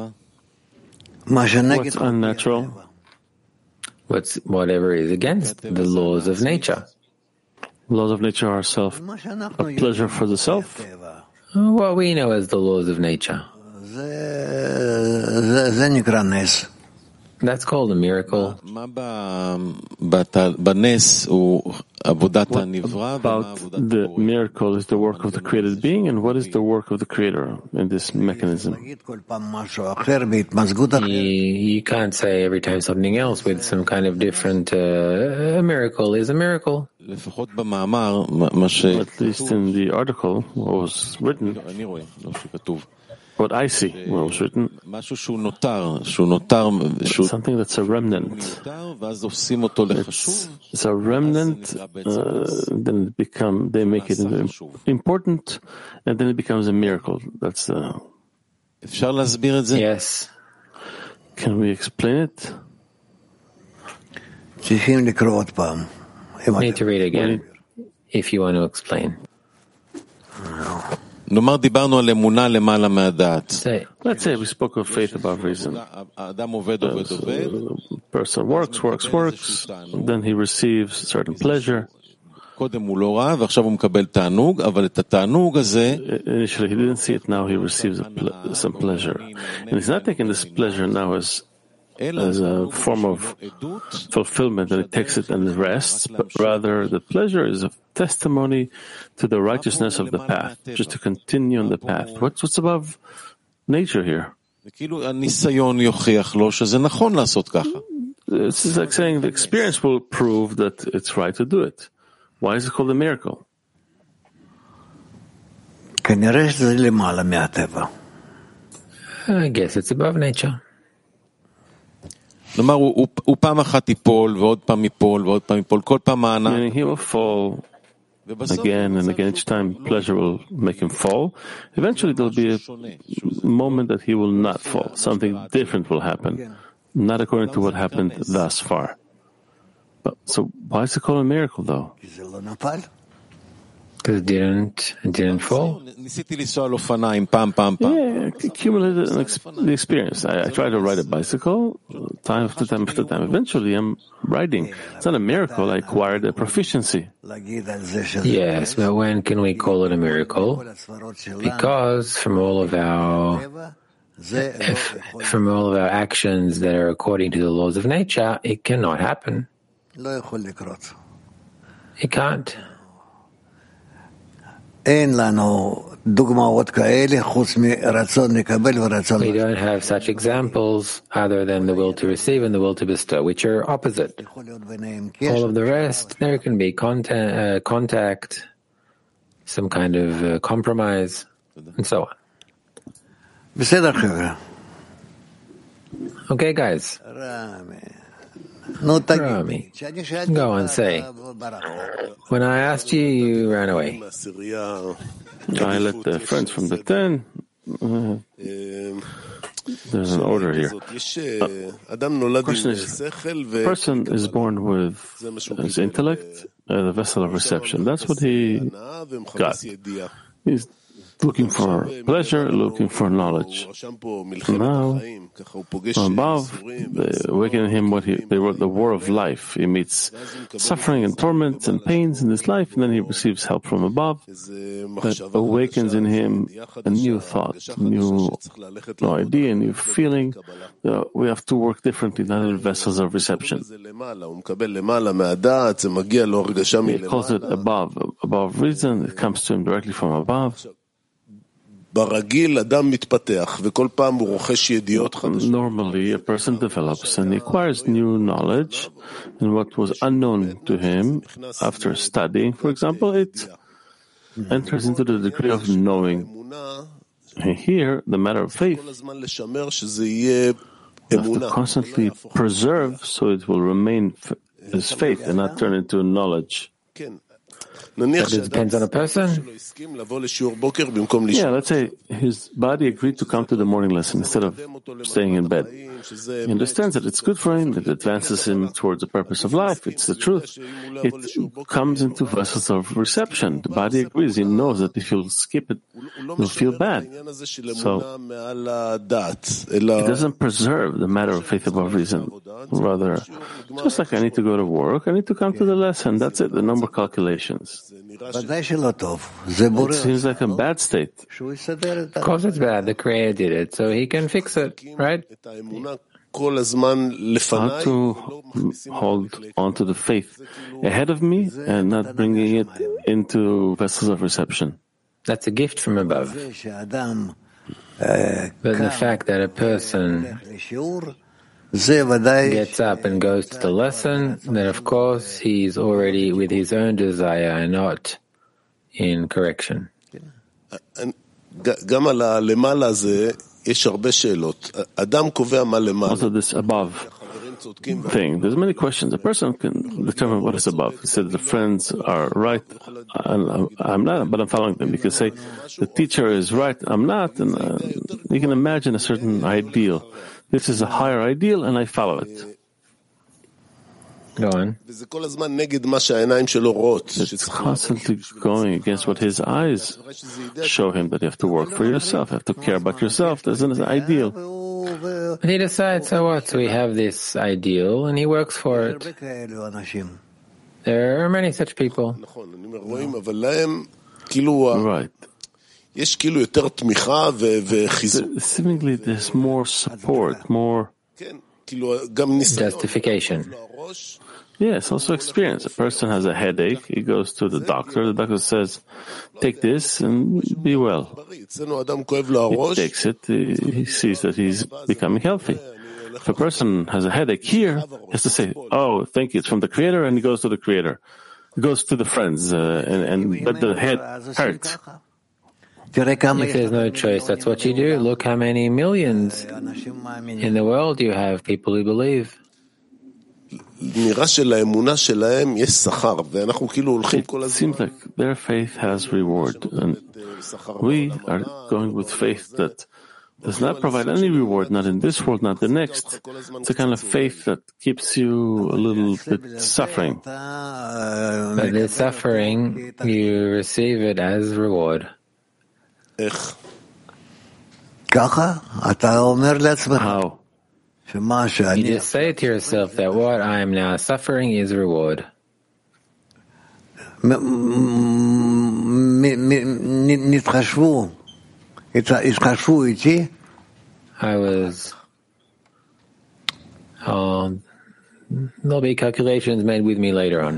S2: What's unnatural?
S3: What's whatever is against the laws of nature.
S2: Laws of nature are self, a pleasure for the self.
S3: What we know as the laws of nature. That's called a miracle. What
S2: about the miracle is the work of the created being, and what is the work of the Creator in this mechanism?
S3: You, you can't say every time something else with some kind of different, uh, a miracle is a miracle.
S2: At least in the article, what was written, what I see, what was written, something that's a remnant. It's, it's a remnant, uh, then it become, they make it important, and then it becomes a miracle. That's the...
S3: Yes.
S2: Can we explain it?
S3: You need to read again, if you want to explain. Say,
S2: let's say we spoke of faith above reason. The person works, works, works, then he receives certain pleasure,
S1: קודם הוא לא ראה ועכשיו הוא מקבל תענוג, אבל את התענוג הזה...
S2: Initially he didn't see it, now he receives a ple- some pleasure. And he's not taking this pleasure now as, as a form of fulfillment, and he takes it and rests, but rather the pleasure is a testimony to the righteousness of the path, just to continue on the path. What's, what's above nature here?
S1: וכאילו הניסיון יוכיח לו שזה נכון לעשות ככה.
S2: It's like saying the experience will prove that it's right to do it. Why is it called a miracle?
S3: I guess it's above nature.
S1: כלומר, הוא, הוא פעם אחת ייפול, ועוד פעם ייפול, ועוד פעם ייפול, כל פעם מענה.
S2: He will fall again and again. Each time pleasure will make him fall. Eventually there will be a moment that he will not fall. Something different will happen. Not according to what happened thus far. But, so why is it called a miracle, though?
S3: Because it didn't, it didn't fall?
S2: Yeah, accumulated the experience. I, I try to ride a bicycle, time after time after time. Eventually I'm riding. It's not a miracle, I acquired a proficiency.
S3: Yes, but when can we call it a miracle? Because from all of our... If, from all of our actions that are according to the laws of nature, it cannot happen. It can't. We don't have such examples other than the will to receive and the will to bestow, which are opposite. All of the rest, there can be contact, uh, contact some kind of uh, compromise, and so on. Okay, guys. Rami, go on, say. When I asked you, you ran away.
S2: I let the friends from the ten. Uh, there's an order here. Uh, question is, a person is born with his intellect, uh, the vessel of reception. That's what he got. He's looking for pleasure, looking for knowledge. Now, above, they awaken in him what he, they wrote the war of life. He meets suffering and torments and pains in this life, and then he receives help from above that awakens in him a new thought, a new idea, a new feeling. Uh, we have to work differently than in vessels of reception. He calls it above, above reason. It comes to him directly from above.
S8: Normally,
S2: a person develops and he acquires new knowledge, and what was unknown to him after studying, for example, it enters into the degree of knowing. And here, the matter of faith, you have to constantly preserve so it will remain as faith and not turn into knowledge.
S3: But it depends on a person.
S2: Yeah, let's say his body agreed to come to the morning lesson instead of staying in bed. He understands that it's good for him, that it advances him towards the purpose of life. It's the truth. It comes into vessels of reception. The body agrees. He knows that if he'll skip it, he'll feel bad. So it doesn't preserve the matter of faith above reason. Rather, just like I need to go to work, I need to come to the lesson. That's it. The number calculations. It seems like a bad state.
S3: Of course it's bad. The Creator did it, so He can fix it, right?
S2: How to hold on to the faith ahead of me and not bringing it into vessels of reception.
S3: That's a gift from above. But the fact that a person gets up and goes to the lesson, then of course he's already with his own desire and not in correction.
S2: Also, this above thing, there's many questions. A person can determine what is above. He said the friends are right, and I'm not, but I'm following them. You can say the teacher is right, I'm not, and uh, you can imagine a certain ideal. This is a higher ideal, and I follow it.
S3: Go on.
S2: It's constantly going against what his eyes show him, that you have to work for yourself, you have to care about yourself. There's an ideal.
S3: But he decides, so what? So we have this ideal, and he works for it. There are many such people.
S2: Right. Seemingly there's more support, more
S3: justification.
S2: Yes, also experience. A person has a headache, he goes to the doctor, the doctor says, take this and be well. He takes it, he sees that he's becoming healthy. If a person has a headache here, he has to say, oh, thank you, it's from the Creator, and he goes to the Creator. He goes to the friends, uh, and, and let the head hurt.
S3: If there's no choice, that's what you do. Look how many millions in the world you have, people who believe.
S2: It seems like their faith has reward, and we are going with faith that does not provide any reward, not in this world, not the next. It's a kind of faith that keeps you a little bit suffering.
S3: But the suffering, you receive it as reward.
S2: How?
S3: You just say to yourself that what I am now suffering is reward.
S4: I
S3: was. Um, there'll be calculations made with me later on.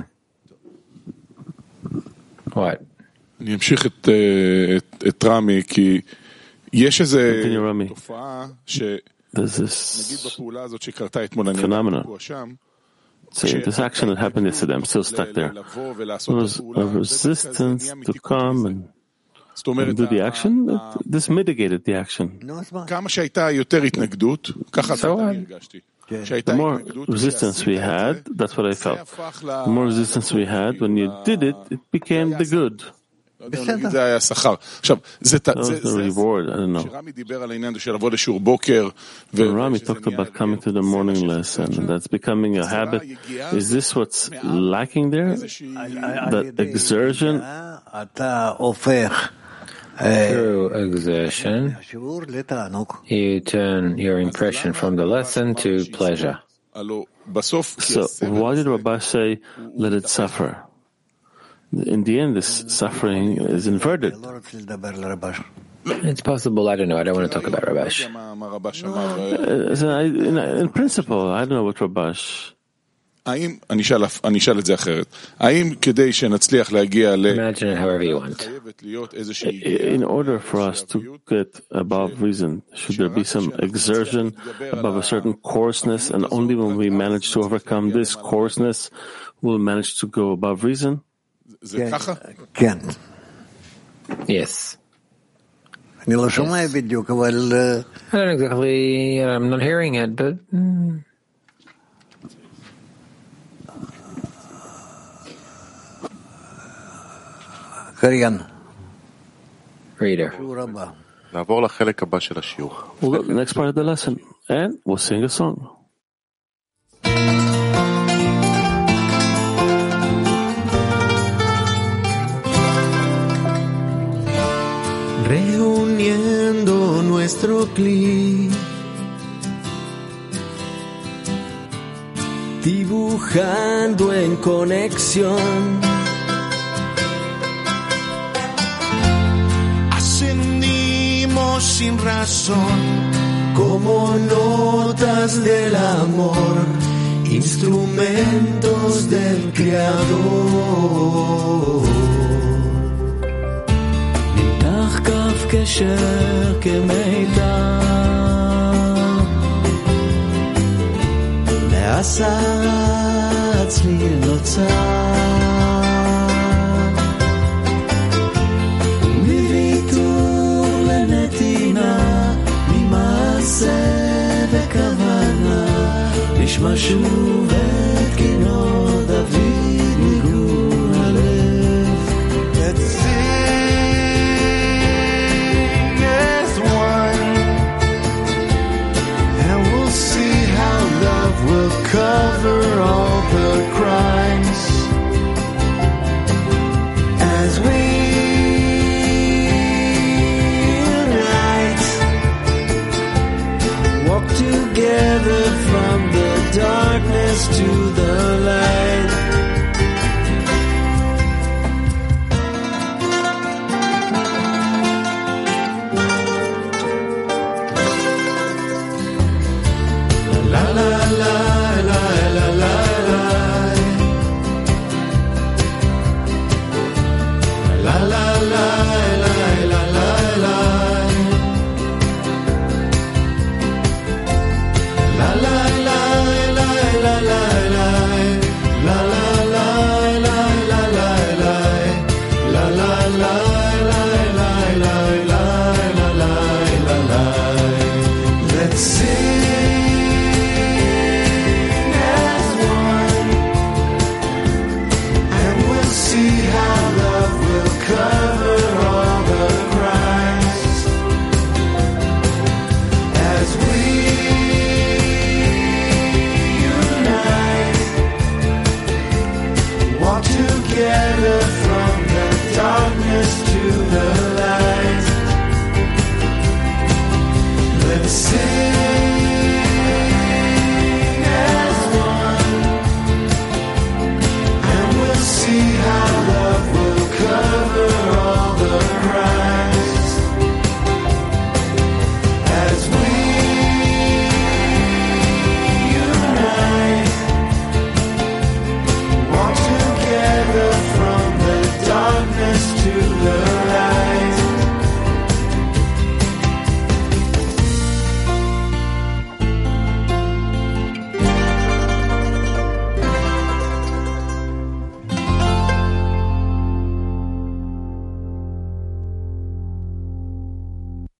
S3: What?
S9: אני אמשיך את, את, את רמי, כי יש איזה תופעה שנגיד בפעולה הזאת שקרתה אתמול, אני נקוע שם,
S2: So this action that happened yesterday, I'm still stuck there. There was a resistance to come and, and do the action. This mitigated the action.
S9: כמה שהייתה יותר התנגדות, ככה זה אני הרגשתי.
S2: The more resistance we had, that's what I felt. The more resistance we had, when you did it, it became the good.
S9: זה היה שכר. עכשיו, זה
S2: reward, I don't know.
S9: שרמי דיבר על העניין של לבוא לשיעור בוקר.
S2: Rami talked about coming to the morning lesson, and that's becoming a habit. Is this what's lacking there? That exertion?
S3: Through exertion, you turn your impression from the lesson to pleasure.
S2: So why did Rabbi say, let it suffer? In the end, this suffering is inverted.
S3: It's possible, I don't know, I don't want to talk about Rabash.
S2: Uh, in principle, I don't know what Rabash...
S9: האם, אני אשאל, אני אשאל את זה אחרת, האם כדי שנצליח להגיע ל...
S3: Imagine it however you want.
S2: In order for us to get above reason, should there be some exertion above a certain coarseness, and only when we manage to overcome this coarseness, we'll manage to go above reason?
S9: זה ככה?
S4: כן.
S3: Yes.
S4: אני לא שומע בדיוק, אבל...
S3: I don't exactly, I'm not hearing it, but... Mm.
S4: קריין.
S3: Reader.
S1: נעבור לחלק הבא של השיעור.
S2: We'll go to the next part of the lesson, and we'll sing a song.
S10: Reuniendo nuestro clip, dibujando en conexión, ascendimos sin razón, como notas del amor, instrumentos del Creador. כף קשר כמיתר נעשה צליל נוצר מוויתור לנתינה ממעשה וכוונה נשמע שוב את כינור דוד ניגון הלב will cover all the crimes as we unite, walk together from the darkness to the light. say